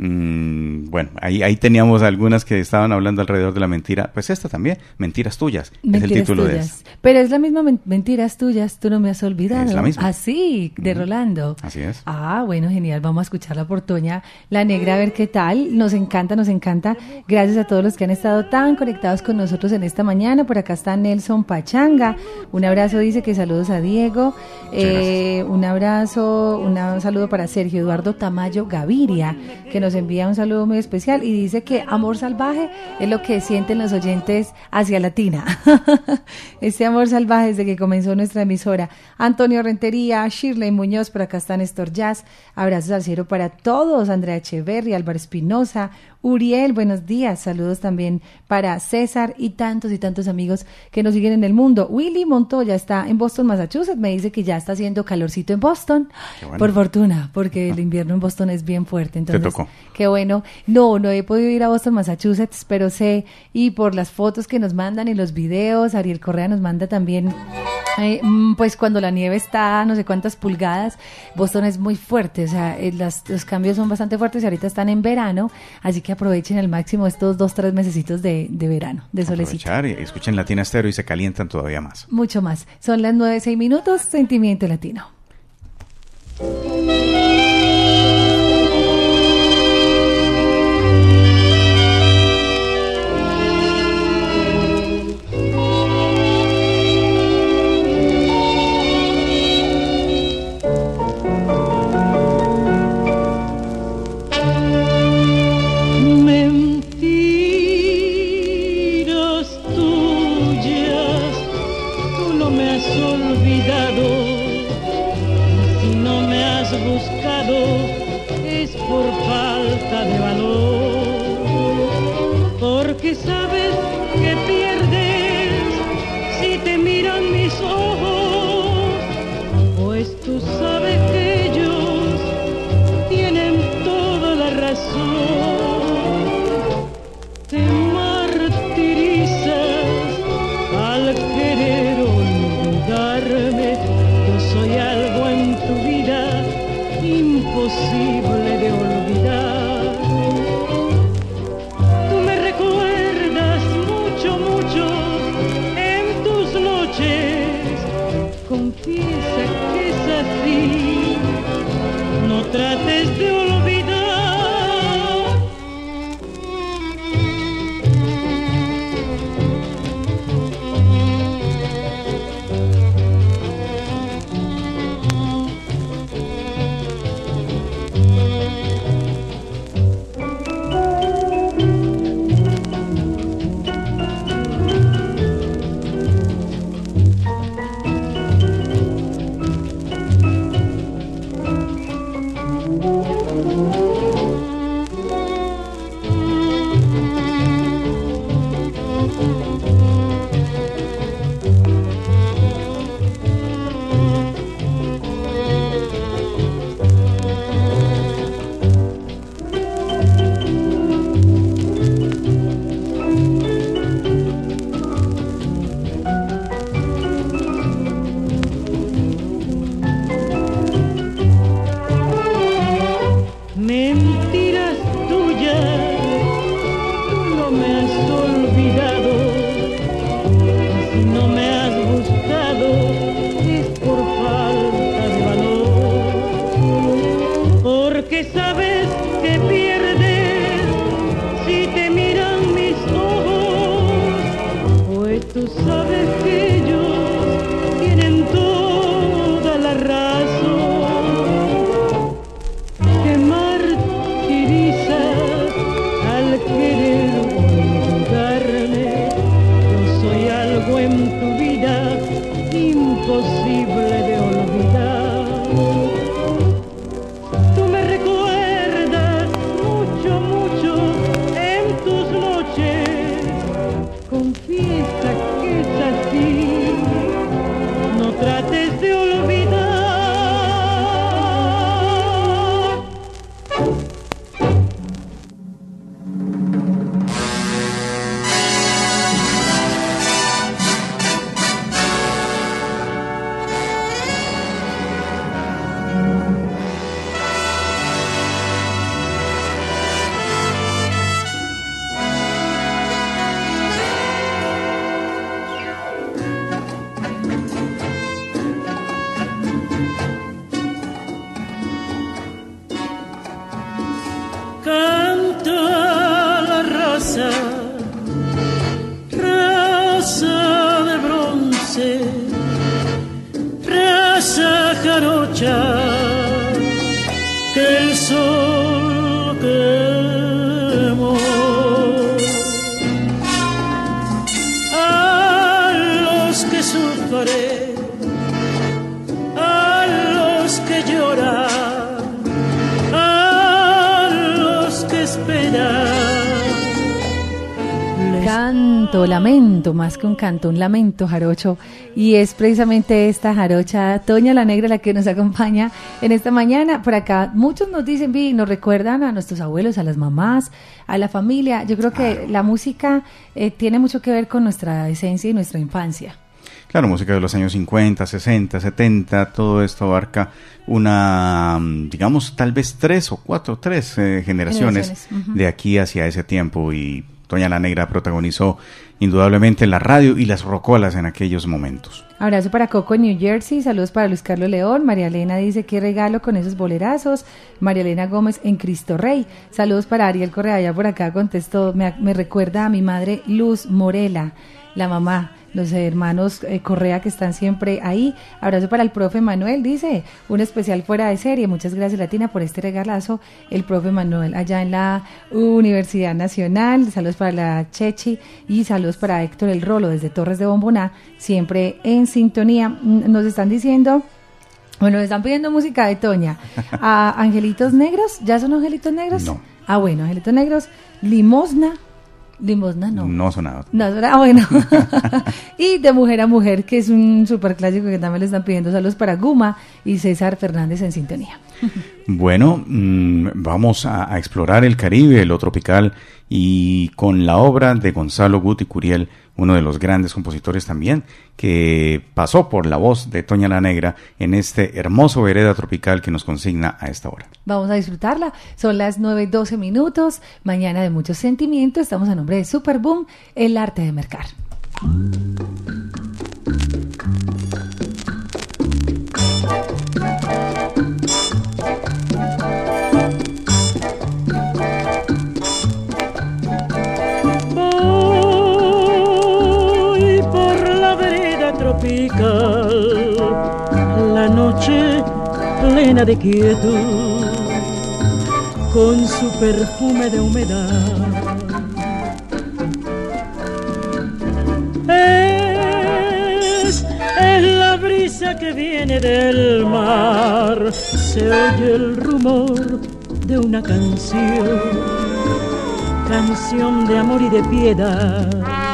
Mm, bueno, ahí, ahí teníamos algunas que estaban hablando alrededor de la mentira. Pues esta también, Mentiras Tuyas, mentiras es el título tuyas. De esta. Pero es la misma men- Mentiras Tuyas, tú no me has olvidado. Es la misma. Así, ah, de mm. Rolando. Así es. Ah, bueno, genial, vamos a escucharla por Toña la Negra a ver qué tal. Nos encanta, nos encanta. Gracias a todos los que han estado tan conectados con nosotros en esta mañana. Por acá está Nelson Pachanga. Un abrazo, dice que saludos a Diego. Eh, un abrazo, una, un saludo para Sergio Eduardo Tamayo Gaviria, que nos envía un saludo muy especial y dice que amor salvaje es lo que sienten los oyentes hacia Latina. Este amor salvaje desde que comenzó nuestra emisora. Antonio Rentería, Shirley Muñoz, por acá está Néstor Jazz, abrazos al cielo para todos, Andrea Echeverri, Álvaro Espinosa, Uriel, buenos días, saludos también para César y tantos y tantos amigos que nos siguen en el mundo. Willy Montoya está en Boston, Massachusetts, me dice que ya está haciendo calorcito en Boston, bueno. Por fortuna, porque el invierno en Boston es bien fuerte, entonces te tocó. Qué bueno. No, no he podido ir a Boston, Massachusetts, pero sé, y por las fotos que nos mandan y los videos, Ariel Correa nos manda también, eh, pues cuando la nieve está no sé cuántas pulgadas, Boston es muy fuerte, o sea, eh, las, los cambios son bastante fuertes y ahorita están en verano, así que aprovechen al máximo estos dos, tres mesecitos de, de verano, de solecito. Aprovechar y escuchen Latina Stereo y se calientan todavía más. Mucho más. Son las nueve, seis minutos, Sentimiento Latino. Porque sabes que pierdes si te miran mis ojos, pues tú sabes que ellos tienen toda la razón. imposible de olvidar. Tú me recuerdas mucho, mucho en tus noches. Confiesa que es así, no trates de olvidar. Mentiras tuyas, tú no me has olvidado. Si no me has buscado es por falta de valor, porque sabes que pierdes si te miran mis ojos, pues tú sabes que ellos tienen toda la razón. Querer olvidarme, yo soy algo en tu vida imposible de olvidar. Tú me recuerdas mucho, mucho en tus noches. Confiesa que es así, no trates de olvidar. Canta la raza, raza de bronce, raza jarocha, que el sol quemó. A los que sufren, a los que lloran, Canto, lamento, más que un canto, un lamento jarocho, y es precisamente esta jarocha Toña la Negra la que nos acompaña en esta mañana. Por acá muchos nos dicen, vi, nos recuerdan a nuestros abuelos, a las mamás, a la familia. Yo creo que la música eh, tiene mucho que ver con nuestra esencia y nuestra infancia. Claro, música de los años cincuenta, sesenta, setenta, todo esto abarca una, digamos, tal vez tres o cuatro, tres eh, generaciones, generaciones. Uh-huh. De aquí hacia ese tiempo, y Toña la Negra protagonizó indudablemente la radio y las rocolas en aquellos momentos. Abrazo para Coco en New Jersey, saludos para Luis Carlos León. María Elena dice, qué regalo con esos bolerazos. María Elena Gómez en Cristo Rey, saludos para Ariel Correa, ya por acá contestó, me, me recuerda a mi madre Luz Morela, la mamá, los hermanos eh, Correa que están siempre ahí. Abrazo para el profe Manuel, dice, un especial fuera de serie. Muchas gracias, Latina, por este regalazo. El profe Manuel allá en la Universidad Nacional. Saludos para la Chechi y saludos para Héctor El Rolo desde Torres de Bomboná, siempre en sintonía. Nos están diciendo, bueno, nos están pidiendo música de Toña. A Angelitos Negros, ¿ya son Angelitos Negros? No. Ah, bueno, Angelitos Negros, Limosna. Limosna no. No sonaba. No sonaba, bueno. Y De Mujer a Mujer, que es un super clásico que también le están pidiendo. Saludos para Guma y César Fernández en sintonía. Bueno, mmm, vamos a, a explorar el Caribe, lo tropical, y con la obra de Gonzalo Guti Curiel, uno de los grandes compositores también, que pasó por la voz de Toña la Negra en este hermoso vereda tropical que nos consigna a esta hora. Vamos a disfrutarla, son las nueve y doce minutos, mañana de mucho sentimiento, estamos a nombre de Superboom, el arte de mercar. La noche plena de quietud, con su perfume de humedad, es, es la brisa que viene del mar, se oye el rumor de una canción, canción de amor y de piedad.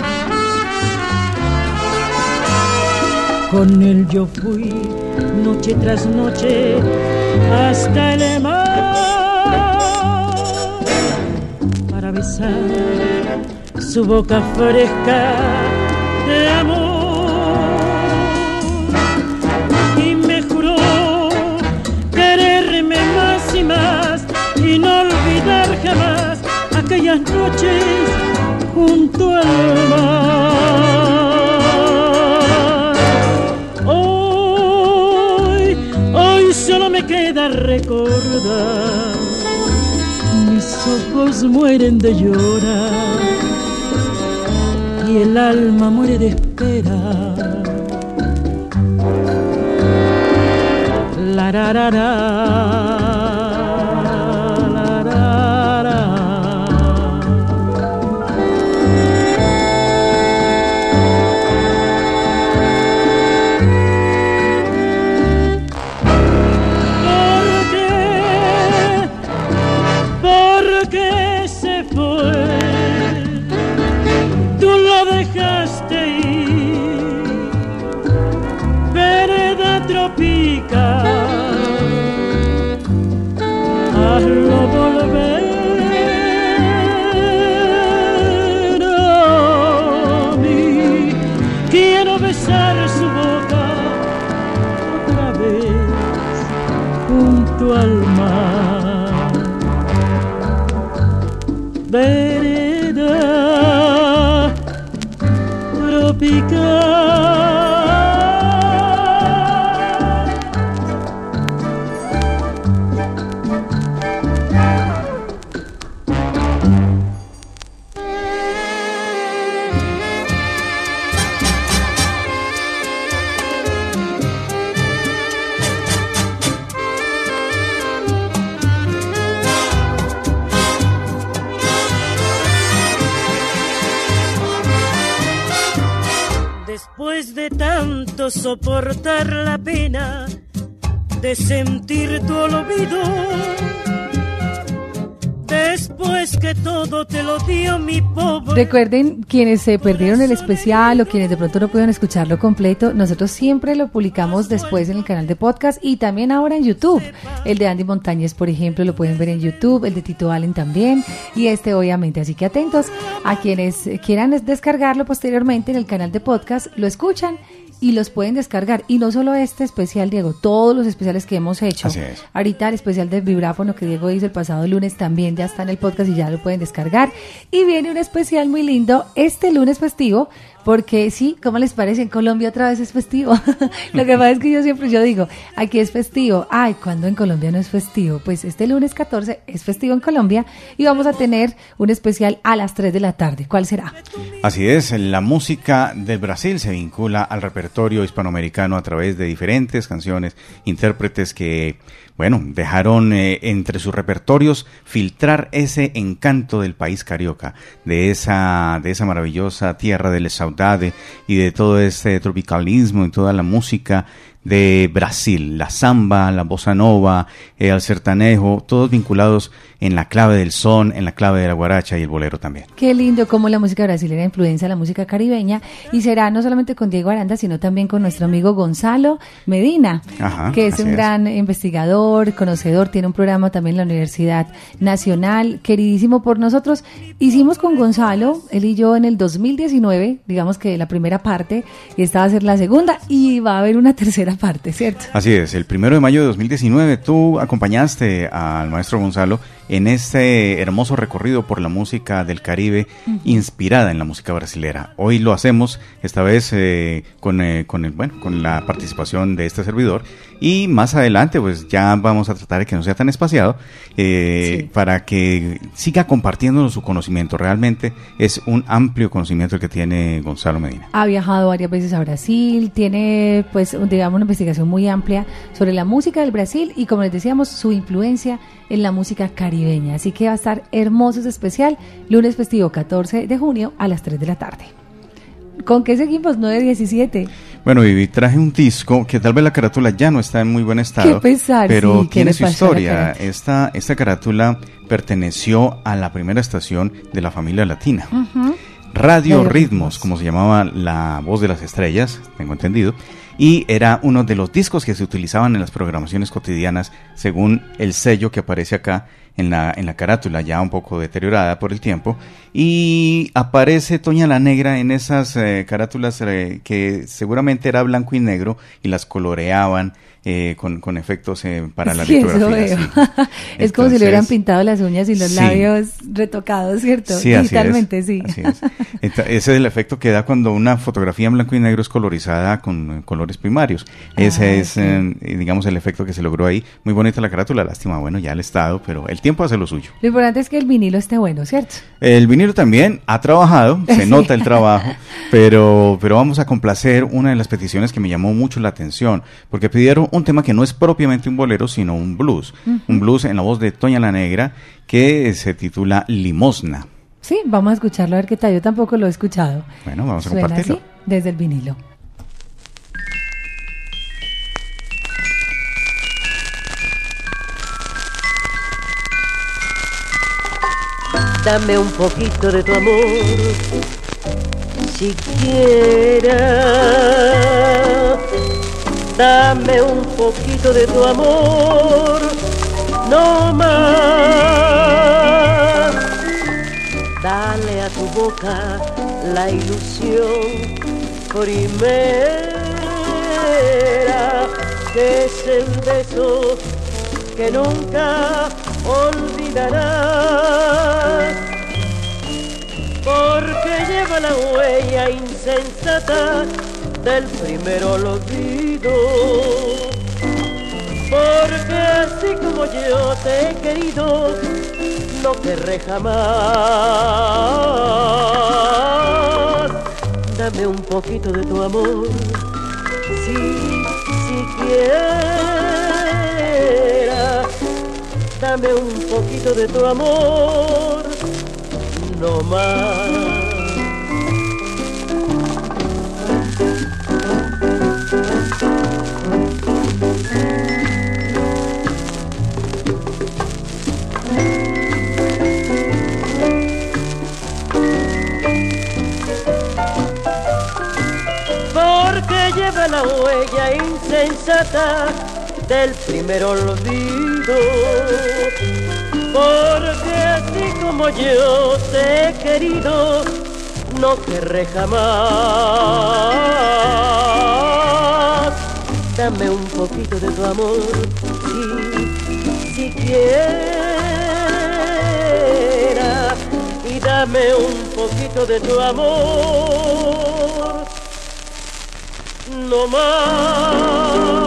Con él yo fui noche tras noche hasta el mar para besar su boca fresca de amor, y me juró quererme más y más y no olvidar jamás aquellas noches junto al mar. Solo me queda recordar, mis ojos mueren de llorar y el alma muere de esperar. La ra ra ra. Hazlo volver a mí, quiero besar su boca otra vez junto al mar. Vereda tropical. Después de tanto soportar la pena de sentir tu olvido, después que todo te lo dio mi pobre. Recuerden, quienes se perdieron el especial o quienes de pronto no pudieron escucharlo completo, nosotros siempre lo publicamos después en el canal de podcast y también ahora en YouTube. El de Andy Montañez, por ejemplo, lo pueden ver en YouTube, el de Tito Allen también, y este obviamente, así que atentos a quienes quieran descargarlo posteriormente en el canal de podcast, lo escuchan y los pueden descargar. Y no solo este especial, Diego, todos los especiales que hemos hecho. Así es. Ahorita el especial del vibráfono que Diego hizo el pasado lunes también ya está en el podcast y ya lo pueden descargar. Y viene un especial muy lindo este lunes festivo, porque sí, ¿cómo les parece? En Colombia otra vez es festivo. Lo que pasa es que yo siempre yo digo, aquí es festivo. Ay, ¿cuándo en Colombia no es festivo? Pues este lunes catorce es festivo en Colombia y vamos a tener un especial a las tres de la tarde. ¿Cuál será? Así es, la música del Brasil se vincula al repertorio hispanoamericano a través de diferentes canciones, intérpretes que, bueno, dejaron eh, entre sus repertorios filtrar ese encanto del país carioca, de esa, de esa maravillosa tierra del saudade y de todo ese tropicalismo y toda la música de Brasil, la samba, la bossa nova, eh, el sertanejo, todos vinculados en la clave del son, en la clave de la guaracha y el bolero también. Qué lindo cómo la música brasileña influencia la música caribeña, y será no solamente con Diego Aranda, sino también con nuestro amigo Gonzalo Medina, Ajá, que es un es. gran investigador, conocedor, tiene un programa también en la Universidad Nacional, queridísimo por nosotros. Hicimos con Gonzalo, él y yo en el dos mil diecinueve, digamos que la primera parte, y esta va a ser la segunda, y va a haber una tercera parte, ¿cierto? Así es, el primero de mayo de dos mil diecinueve tú acompañaste al maestro Gonzalo en este hermoso recorrido por la música del Caribe, uh-huh, inspirada en la música brasilera. Hoy lo hacemos, esta vez eh, con, eh, con, el, bueno, con la participación de este servidor, y más adelante pues ya vamos a tratar de que no sea tan espaciado, eh, sí, para que siga compartiéndonos su conocimiento. Realmente es un amplio conocimiento el que tiene Gonzalo Medina. Ha viajado varias veces a Brasil, tiene pues digamos una investigación muy amplia sobre la música del Brasil y, como les decíamos, su influencia en la música caribeña. Así que va a estar hermoso ese especial, lunes festivo catorce de junio a las tres de la tarde. ¿Con qué seguimos? nueve diecisiete. Bueno, Vivi, traje un disco que tal vez la carátula ya no está en muy buen estado. Qué pesar, pero sí, tiene su historia. Esta, esta carátula perteneció a la primera estación de la familia latina. Uh-huh. Radio Ritmos, como se llamaba la voz de las estrellas, tengo entendido, y era uno de los discos que se utilizaban en las programaciones cotidianas, según el sello que aparece acá en la, en la carátula, ya un poco deteriorada por el tiempo, y aparece Toña la Negra en esas eh, carátulas eh, que seguramente era blanco y negro, y las coloreaban eh, con, con efectos eh, para la sí, litografía. Eso sí. es Entonces, como si le hubieran pintado las uñas y los sí, labios retocados, ¿cierto? Sí, así digitalmente, es, sí. Así es. Entonces, ese es el efecto que da cuando una fotografía en blanco y negro es colorizada con eh, colores primarios. Ese ah, es, sí. eh, digamos, el efecto que se logró ahí. Muy bonita la carátula, lástima, bueno, ya el estado, pero el tiempo hace lo suyo. Lo importante es que el vinilo esté bueno, ¿cierto? El vinilo también ha trabajado, se sí. nota el trabajo, pero, pero vamos a complacer una de las peticiones que me llamó mucho la atención, porque pidieron un tema que no es propiamente un bolero, sino un blues. Uh-huh. Un blues en la voz de Toña la Negra, que se titula Limosna. Sí, vamos a escucharlo, a ver qué tal. Yo tampoco lo he escuchado. Bueno, vamos a Suena compartirlo. Así, desde el vinilo. Dame un poquito de tu amor, siquiera. Dame un poquito de tu amor, no más. Dale a tu boca la ilusión primera, que es el beso que nunca olvidarás, porque lleva la huella insensata del primer olvido, porque así como yo te he querido, no querré jamás. Dame un poquito de tu amor, si, si quieres. Dame un poquito de tu amor, no más. Porque lleva la huella insensata del primer olvido, porque así como yo te he querido, no querré jamás. Dame un poquito de tu amor, si, si quieres, y dame un poquito de tu amor, no más.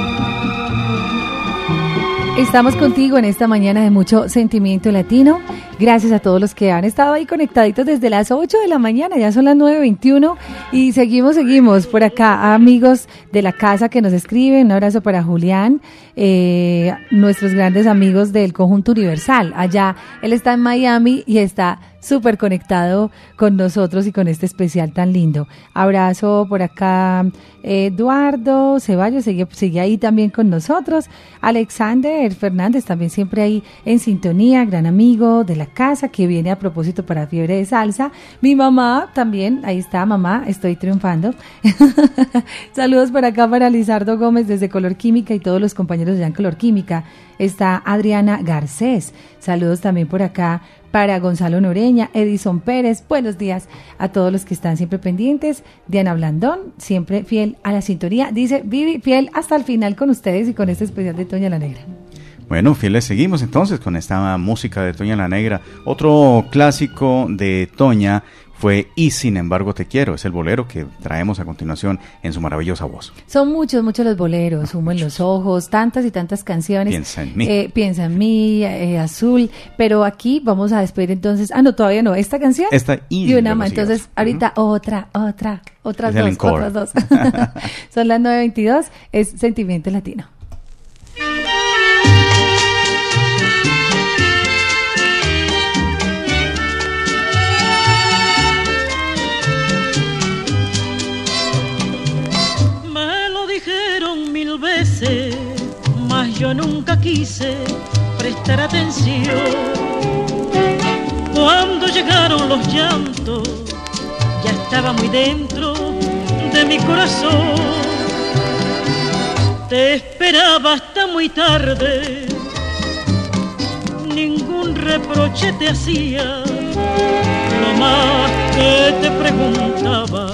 Estamos contigo en esta mañana de mucho sentimiento latino Gracias a todos los que han estado ahí conectaditos desde las ocho de la mañana, ya son las nueve veintiuno y seguimos, seguimos por acá, amigos de la casa que nos escriben, un abrazo para Julián, eh, nuestros grandes amigos del Conjunto Universal, allá él está en Miami y está súper conectado con nosotros y con este especial tan lindo. Abrazo por acá, eh, Eduardo Ceballos sigue, sigue ahí también con nosotros. Alexander Fernández también siempre ahí en sintonía, gran amigo de la casa que viene a propósito para Fiebre de Salsa. Mi mamá también, ahí está, mamá, estoy triunfando. Saludos por acá para Lizardo Gómez desde Color Química y todos los compañeros allá en Color Química. Está Adriana Garcés. Saludos también por acá para Gonzalo Noreña, Edison Pérez, buenos días a todos los que están siempre pendientes. Diana Blandón, siempre fiel a la sintonía, dice Vivi, fiel hasta el final con ustedes y con este especial de Toña la Negra. Bueno, fieles seguimos entonces con esta música de Toña la Negra. Otro clásico de Toña fue Y sin embargo te quiero, es el bolero que traemos a continuación en su maravillosa voz. Son muchos, muchos los boleros, Humo en los ojos, tantas y tantas canciones. Piensa en mí. Eh, piensa en mí, eh, Azul, pero aquí vamos a despedir entonces, ah no, todavía no, esta canción. Esta y, y una más, entonces ahorita uh-huh. otra, otra, otras es dos, otras dos. Son las nueve veintidós, es Sentimiento Latino. Mas yo nunca quise prestar atención. Cuando llegaron los llantos, ya estaba muy dentro de mi corazón. Te esperaba hasta muy tarde, ningún reproche te hacía. Lo más que te preguntaba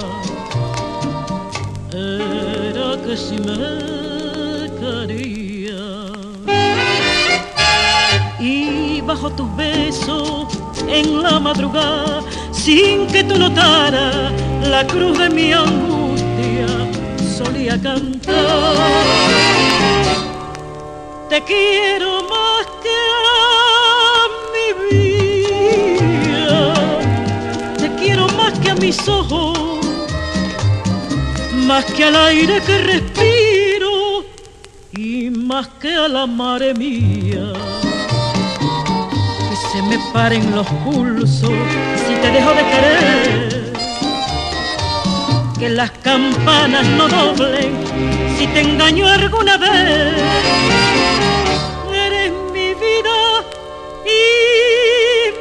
era que si me y bajo tus besos en la madrugada, sin que tú notaras la cruz de mi angustia, solía cantar. Te quiero más que a mi vida, te quiero más que a mis ojos, más que al aire que respiro y más que a la mare mía. Que se me paren los pulsos si te dejo de querer, que las campanas no doblen si te engaño alguna vez. Eres mi vida y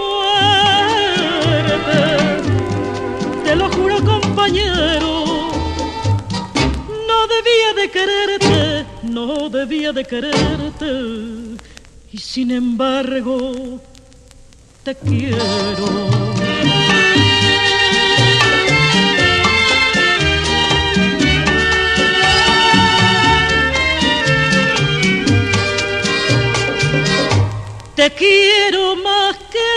mi muerte, te lo juro compañero. No debía de quererte, no debía de quererte, y sin embargo te quiero. Te quiero más que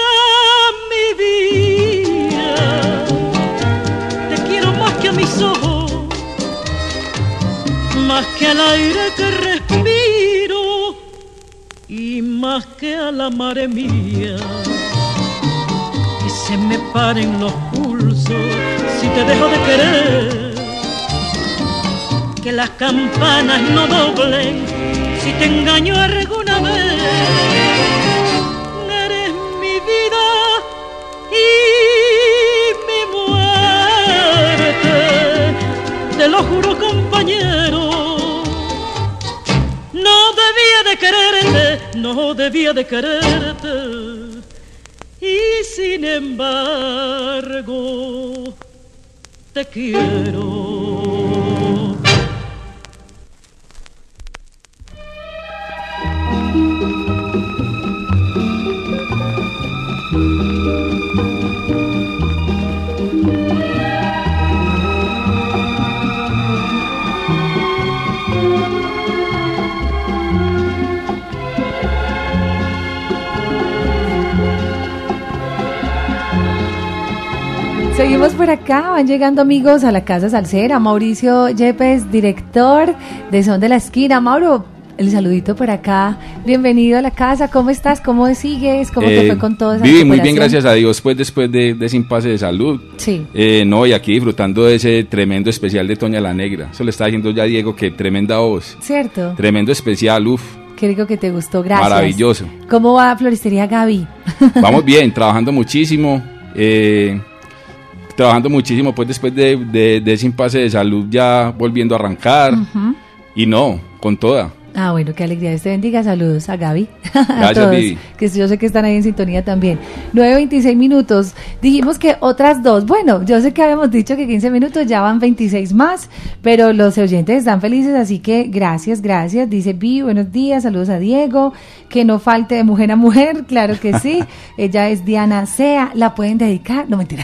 a mi vida, te quiero más que a mis ojos, más que al aire que respiro y más que a la mare mía. Que se me paren los pulsos si te dejo de querer, que las campanas no doblen si te engaño alguna vez. Eres mi vida y mi muerte, te lo juro compañero. No debía de quererte, no debía de quererte, y sin embargo te quiero. Seguimos por acá, van llegando amigos a la Casa Salsera. Mauricio Yepes, director de Son de la Esquina. Mauro, el saludito por acá. Bienvenido a la casa. ¿Cómo estás? ¿Cómo sigues? ¿Cómo eh, te fue con todo esa Vivi, muy bien, gracias a Dios. Pues después de, de ese impasse de salud. Sí. Eh, no, y aquí disfrutando de ese tremendo especial de Toña la Negra. Eso le estaba diciendo ya a Diego, que tremenda voz. Cierto. Tremendo especial, uff. Qué rico que te gustó, gracias. Maravilloso. ¿Cómo va Floristería Gaby? Vamos bien, trabajando muchísimo. Eh, trabajando muchísimo, pues después de, de, de ese impasse de salud ya volviendo a arrancar. Uh-huh. Y no, con toda. Ah, bueno, qué alegría. Dios te bendiga. Saludos a Gaby. Gracias, a todos, Vivi. Que yo sé que están ahí en sintonía también. nueve veintiséis minutos. Dijimos que otras dos. Bueno, yo sé que habíamos dicho que quince minutos, ya van veintiséis más, pero los oyentes están felices, así que gracias, gracias. Dice Vivi, buenos días, saludos a Diego. Que no falte de mujer a mujer, claro que sí. Ella es Diana Sea. ¿La pueden dedicar? No, mentira.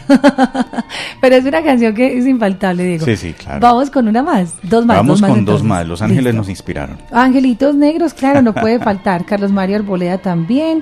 Pero es una canción que es infaltable, Diego. Sí, sí, claro. Vamos con una más. Dos más. Vamos dos más, con entonces. dos más. Los Ángeles Listo. Nos inspiraron. Angelitos negros, claro, no puede faltar. Carlos Mario Arboleda también.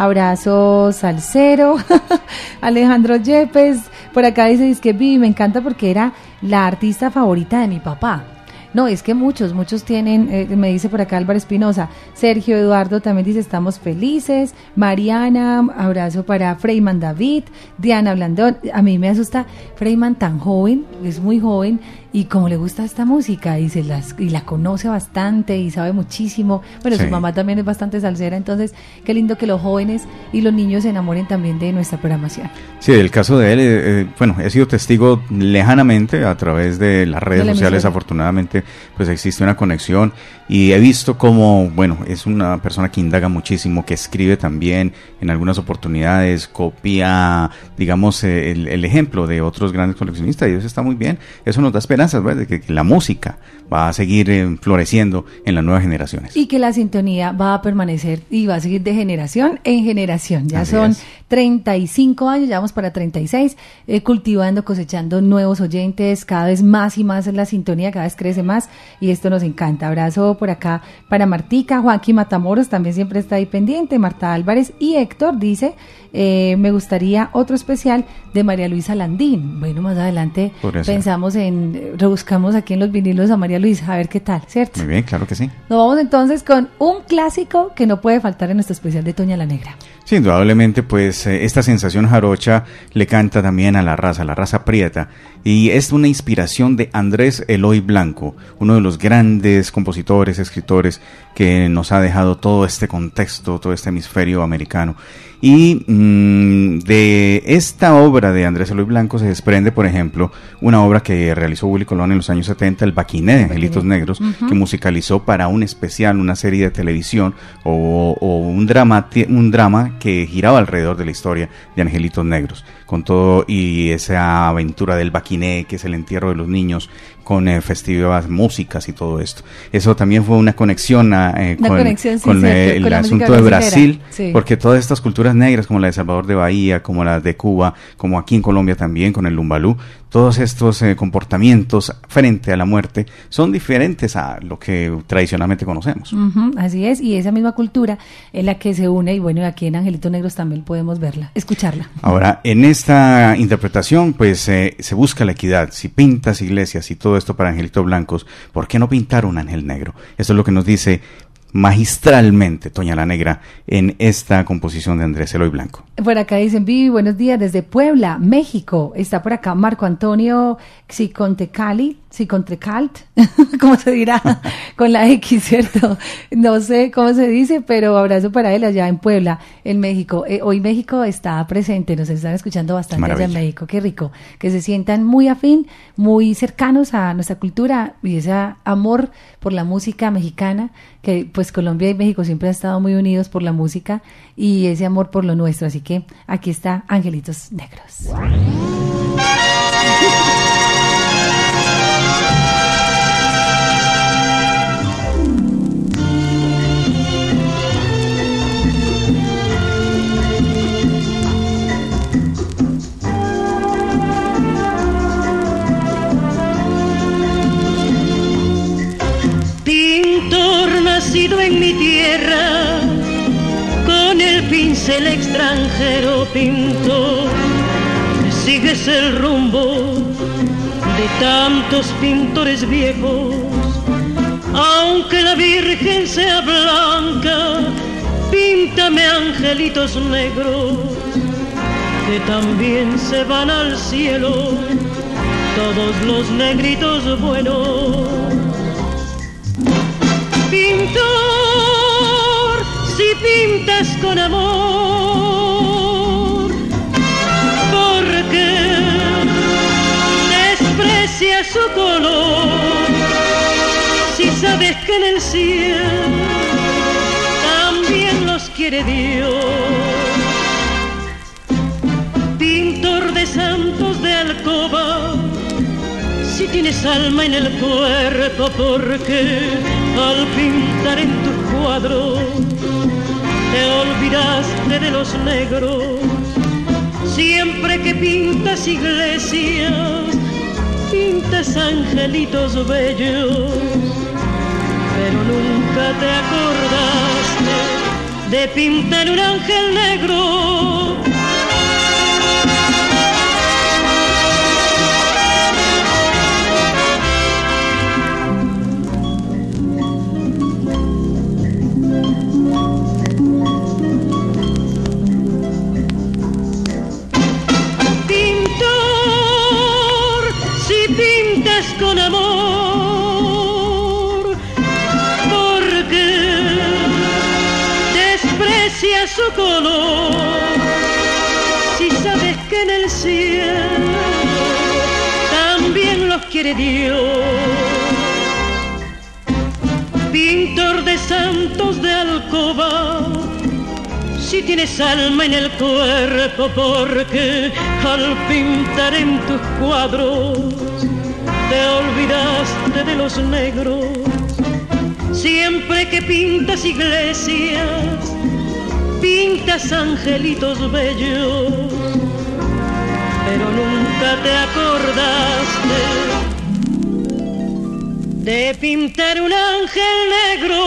Abrazo Salcero. Alejandro Yepes. Por acá dice, dice que Vivi, me encanta porque era la artista favorita de mi papá. No, es que muchos, muchos tienen, eh, me dice por acá Álvaro Espinosa. Sergio Eduardo también dice, estamos felices. Mariana, abrazo para Freyman David. Diana Blandón, a mí me asusta Freyman tan joven, es muy joven, y como le gusta esta música, y, se las, y la conoce bastante, y sabe muchísimo. Bueno, sí. Su mamá también es bastante salsera, entonces qué lindo que los jóvenes y los niños se enamoren también de nuestra programación. Sí, el caso de él, eh, bueno, he sido testigo lejanamente a través de las redes de sociales, afortunadamente, pues existe una conexión, y he visto como, bueno, es una persona que indaga muchísimo, que escribe también en algunas oportunidades, copia, digamos, el, el ejemplo de otros grandes coleccionistas, y eso está muy bien. Eso nos da esperanzas, ¿verdad?, de que, que la música va a seguir eh, floreciendo en las nuevas generaciones. Y que la sintonía va a permanecer y va a seguir de generación en generación. Ya Así son es. treinta y cinco años, ya vamos para treinta y seis, eh, cultivando, cosechando nuevos oyentes, cada vez más y más en la sintonía, cada vez crece más, y esto nos encanta. Abrazo por acá para Martica, Joaquín Matamoros también siempre está ahí pendiente, Marta Álvarez, y Héctor dice, eh, me gustaría otro especial de María Luisa Landín. Bueno, más adelante pensamos en, eh, rebuscamos aquí en los vinilos a María Luisa, a ver qué tal, ¿cierto? Muy bien, claro que sí. Nos vamos entonces con un clásico que no puede faltar en nuestro especial de Toña la Negra. Sí, indudablemente, pues eh, esta sensación jarocha le canta también a la raza, la raza prieta, y es una inspiración de Andrés Eloy Blanco, uno de los grandes compositores, escritores que nos ha dejado todo este contexto, todo este hemisferio americano. Y mmm, de esta obra de Andrés Eloy Blanco se desprende, por ejemplo, una obra que realizó Willy Colón en los años setenta, el Baquiné de Angelitos Negros, uh-huh. que musicalizó para un especial, una serie de televisión o, o un drama, un drama que giraba alrededor de la historia de Angelitos Negros, con todo y esa aventura del Baquiné, que es el entierro de los niños, con eh, festivas, músicas y todo esto. Eso también fue una conexión, eh, una con, conexión, sí, con eh, el con asunto de Brasil, sí. Porque todas estas culturas negras, como la de Salvador de Bahía, como la de Cuba, como aquí en Colombia también, con el lumbalú, todos estos eh, comportamientos frente a la muerte son diferentes a lo que tradicionalmente conocemos. Uh-huh, así es, y esa misma cultura en la que se une, y bueno, aquí en Angelitos Negros también podemos verla, escucharla. Ahora, en esta interpretación, pues eh, se busca la equidad. Si pintas iglesias y todo esto para angelitos blancos, ¿por qué no pintar un ángel negro? Eso es lo que nos dice magistralmente Toña la Negra en esta composición de Andrés Eloy Blanco. Por acá dicen, Vivi, buenos días desde Puebla, México. Está por acá Marco Antonio Xicontecali, Xicontecalt, ¿cómo se dirá? Con la X, ¿cierto? No sé cómo se dice, pero abrazo para él allá en Puebla, en México. Eh, hoy México está presente, nos están escuchando bastante allá en México. Qué rico, que se sientan muy afín, muy cercanos a nuestra cultura y ese amor por la música mexicana, que pues Colombia y México siempre han estado muy unidos por la música y ese amor por lo nuestro. Así que aquí está Angelitos Negros. Pintor nacido en mi tierra, con el pincel extranjero pinto, sigues el rumbo de tantos pintores viejos Aunque la Virgen sea blanca, píntame angelitos negros que también se van al cielo, todos los negritos buenos. Pintor, si pintas con amor, ¿por qué desprecias su color? Si sabes que en el cielo también los quiere Dios. Pintor de santos de alcoba, si tienes alma en el cuerpo, porque al pintar en tus cuadros te olvidaste de los negros. Siempre que pintas iglesias, pintas angelitos bellos, pero nunca te acordaste de pintar un ángel negro. Con amor, porque desprecias su color. Si sabes que en el cielo también los quiere Dios. Pintor de santos de alcoba, si tienes alma en el cuerpo, porque al pintar en tus cuadros te olvidaste de los negros. Siempre que pintas iglesias, pintas angelitos bellos, pero nunca te acordaste de pintar un ángel negro.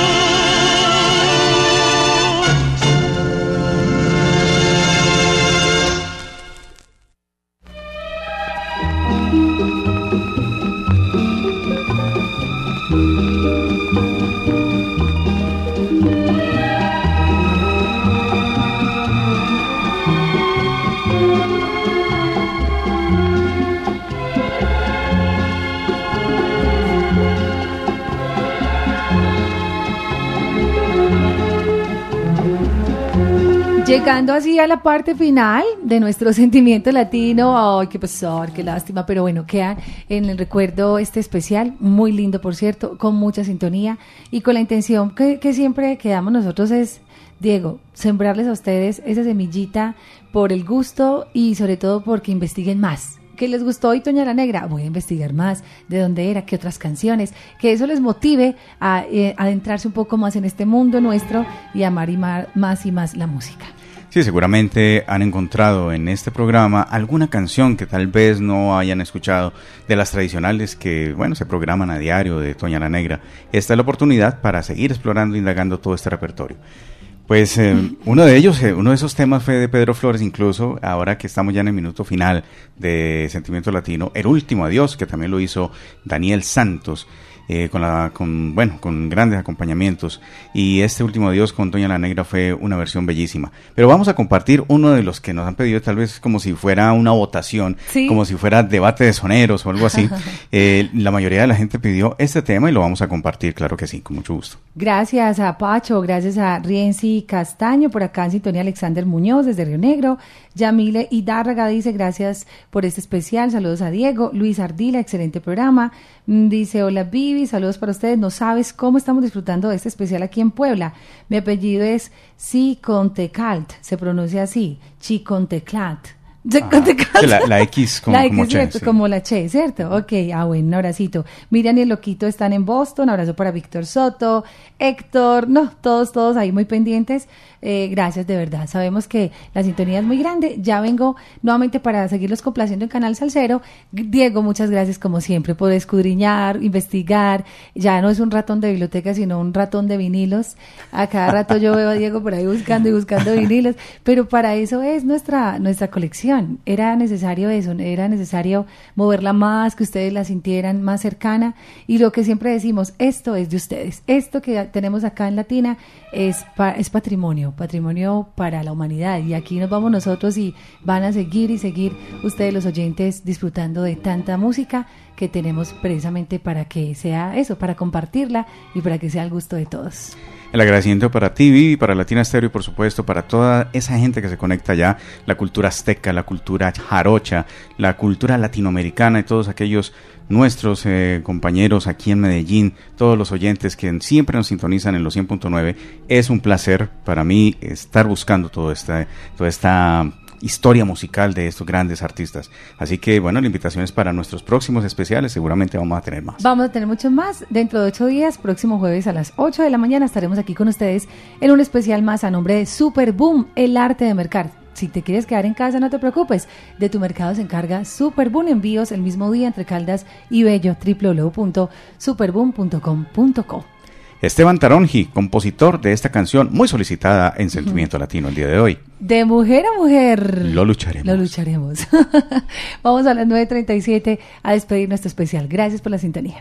Llegando así a la parte final de nuestro sentimiento latino, ay, qué pesar, qué lástima, pero bueno, queda en el recuerdo este especial, muy lindo por cierto, con mucha sintonía y con la intención que, que siempre quedamos nosotros es, Diego, sembrarles a ustedes esa semillita por el gusto y sobre todo porque investiguen más. ¿Qué les gustó hoy Toña la Negra? Voy a investigar más, de dónde era, qué otras canciones, que eso les motive a eh, adentrarse un poco más en este mundo nuestro y amar y mar, más y más la música. Sí, seguramente han encontrado en este programa alguna canción que tal vez no hayan escuchado de las tradicionales que, bueno, se programan a diario de Toña la Negra. Esta es la oportunidad para seguir explorando e indagando todo este repertorio. Pues eh, uno de ellos, eh, uno de esos temas fue de Pedro Flores, incluso ahora que estamos ya en el minuto final de Sentimiento Latino, El Último Adiós, que también lo hizo Daniel Santos. Eh, con la con bueno con grandes acompañamientos, y este Último Adiós con Toña la Negra fue una versión bellísima, pero vamos a compartir uno de los que nos han pedido, tal vez como si fuera una votación, ¿sí? Como si fuera debate de soneros o algo así. eh, la mayoría de la gente pidió este tema y lo vamos a compartir, claro que sí, con mucho gusto. Gracias a Pacho, gracias a Rienzi Castaño, por acá en sintonía Alexander Muñoz desde Río Negro, Yamile Hidárraga dice gracias por este especial, saludos a Diego, Luis Ardila, excelente programa, dice hola Vivi, saludos para ustedes, no sabes cómo estamos disfrutando de este especial aquí en Puebla, mi apellido es Chicontecalt, se pronuncia así, Chiconteclat. Ah, la, la X como, la X, como Che, ¿cierto? sí. Como la Che, ¿cierto? Ok, ah, bueno, un abracito. Miriam y el Loquito están en Boston, abrazo para Víctor Soto, Héctor, no, todos, todos ahí muy pendientes. Eh, gracias, de verdad. Sabemos que la sintonía es muy grande. Ya vengo nuevamente para seguirlos complaciendo en Canal Salsero. Diego, muchas gracias como siempre por escudriñar, investigar. Ya no es un ratón de biblioteca, sino un ratón de vinilos. A cada rato yo veo a Diego por ahí buscando y buscando vinilos. Pero para eso es nuestra, nuestra colección. canción, era necesario eso, era necesario moverla más, que ustedes la sintieran más cercana, y lo que siempre decimos, esto es de ustedes, esto que tenemos acá en Latina es, pa- es patrimonio, patrimonio para la humanidad, y aquí nos vamos nosotros y van a seguir y seguir ustedes los oyentes disfrutando de tanta música que tenemos precisamente para que sea eso, para compartirla y para que sea al gusto de todos. El agradecimiento para ti, Vivi, para Latina Stereo y por supuesto para toda esa gente que se conecta allá, la cultura azteca, la cultura jarocha, la cultura latinoamericana y todos aquellos nuestros eh, compañeros aquí en Medellín, todos los oyentes que siempre nos sintonizan en los cien punto nueve. Es un placer para mí estar buscando todo esta, toda esta historia musical de estos grandes artistas. Así que bueno, la invitación es para nuestros próximos especiales, seguramente vamos a tener más. Vamos a tener mucho más dentro de ocho días, próximo jueves a las ocho de la mañana estaremos aquí con ustedes en un especial más a nombre de Super Boom, el arte de mercar. Si te quieres quedar en casa, no te preocupes, de tu mercado se encarga Super Boom, envíos el mismo día entre Caldas y Bello, doble u doble u doble u punto superboom punto com punto co. Esteban Taronji, compositor de esta canción muy solicitada en Sentimiento uh-huh. Latino el día de hoy. De mujer a mujer. Lo lucharemos. Lo lucharemos. Vamos a las nueve treinta y siete a despedir nuestro especial. Gracias por la sintonía.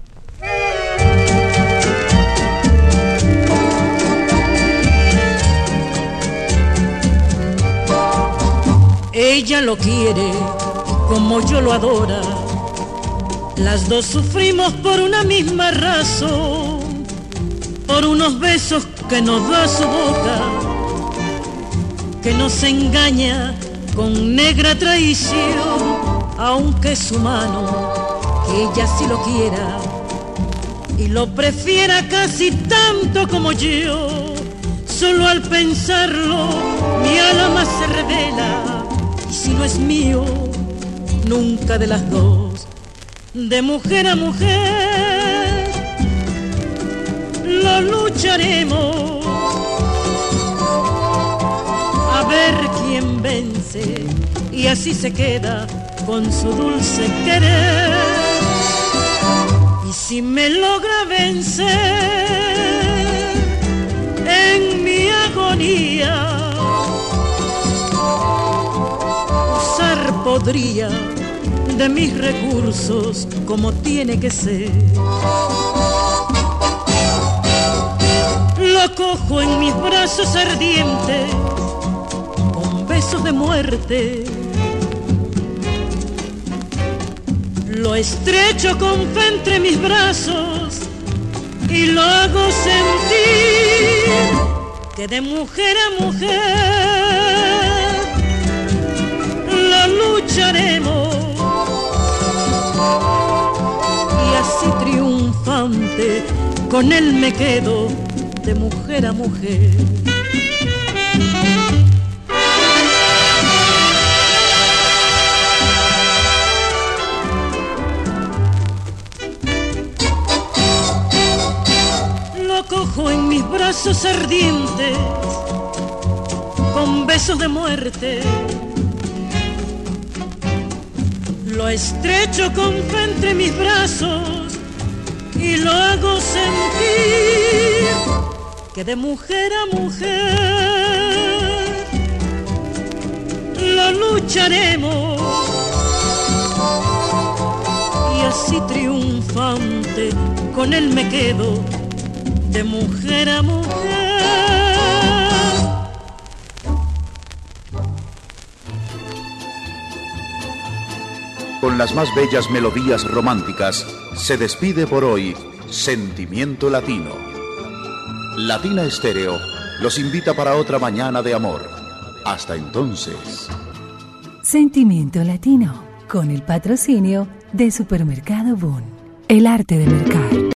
Ella lo quiere como yo lo adora. Las dos sufrimos por una misma razón, por unos besos que nos da su boca, que nos engaña con negra traición, aunque es humano que ella sí lo quiera y lo prefiera casi tanto como yo. Solo al pensarlo mi alma se revela, y si no es mío, nunca de las dos. De mujer a mujer lo lucharemos, a ver quién vence, y así se queda con su dulce querer. Y si me logra vencer en mi agonía, usar podría de mis recursos como tiene que ser. Lo cojo en mis brazos ardientes con besos de muerte, lo estrecho con fe entre mis brazos y lo hago sentir que de mujer a mujer lo lucharemos, y así triunfante con él me quedo de mujer a mujer. Lo cojo en mis brazos ardientes con besos de muerte, lo estrecho con fe entre mis brazos y lo hago sentir que de mujer a mujer lo lucharemos, y así triunfante con él me quedo de mujer a mujer. Con las más bellas melodías románticas, se despide por hoy Sentimiento Latino. Latina Estéreo los invita para otra mañana de amor. Hasta entonces. Sentimiento Latino, con el patrocinio de Supermercado Boom, el arte de mercar.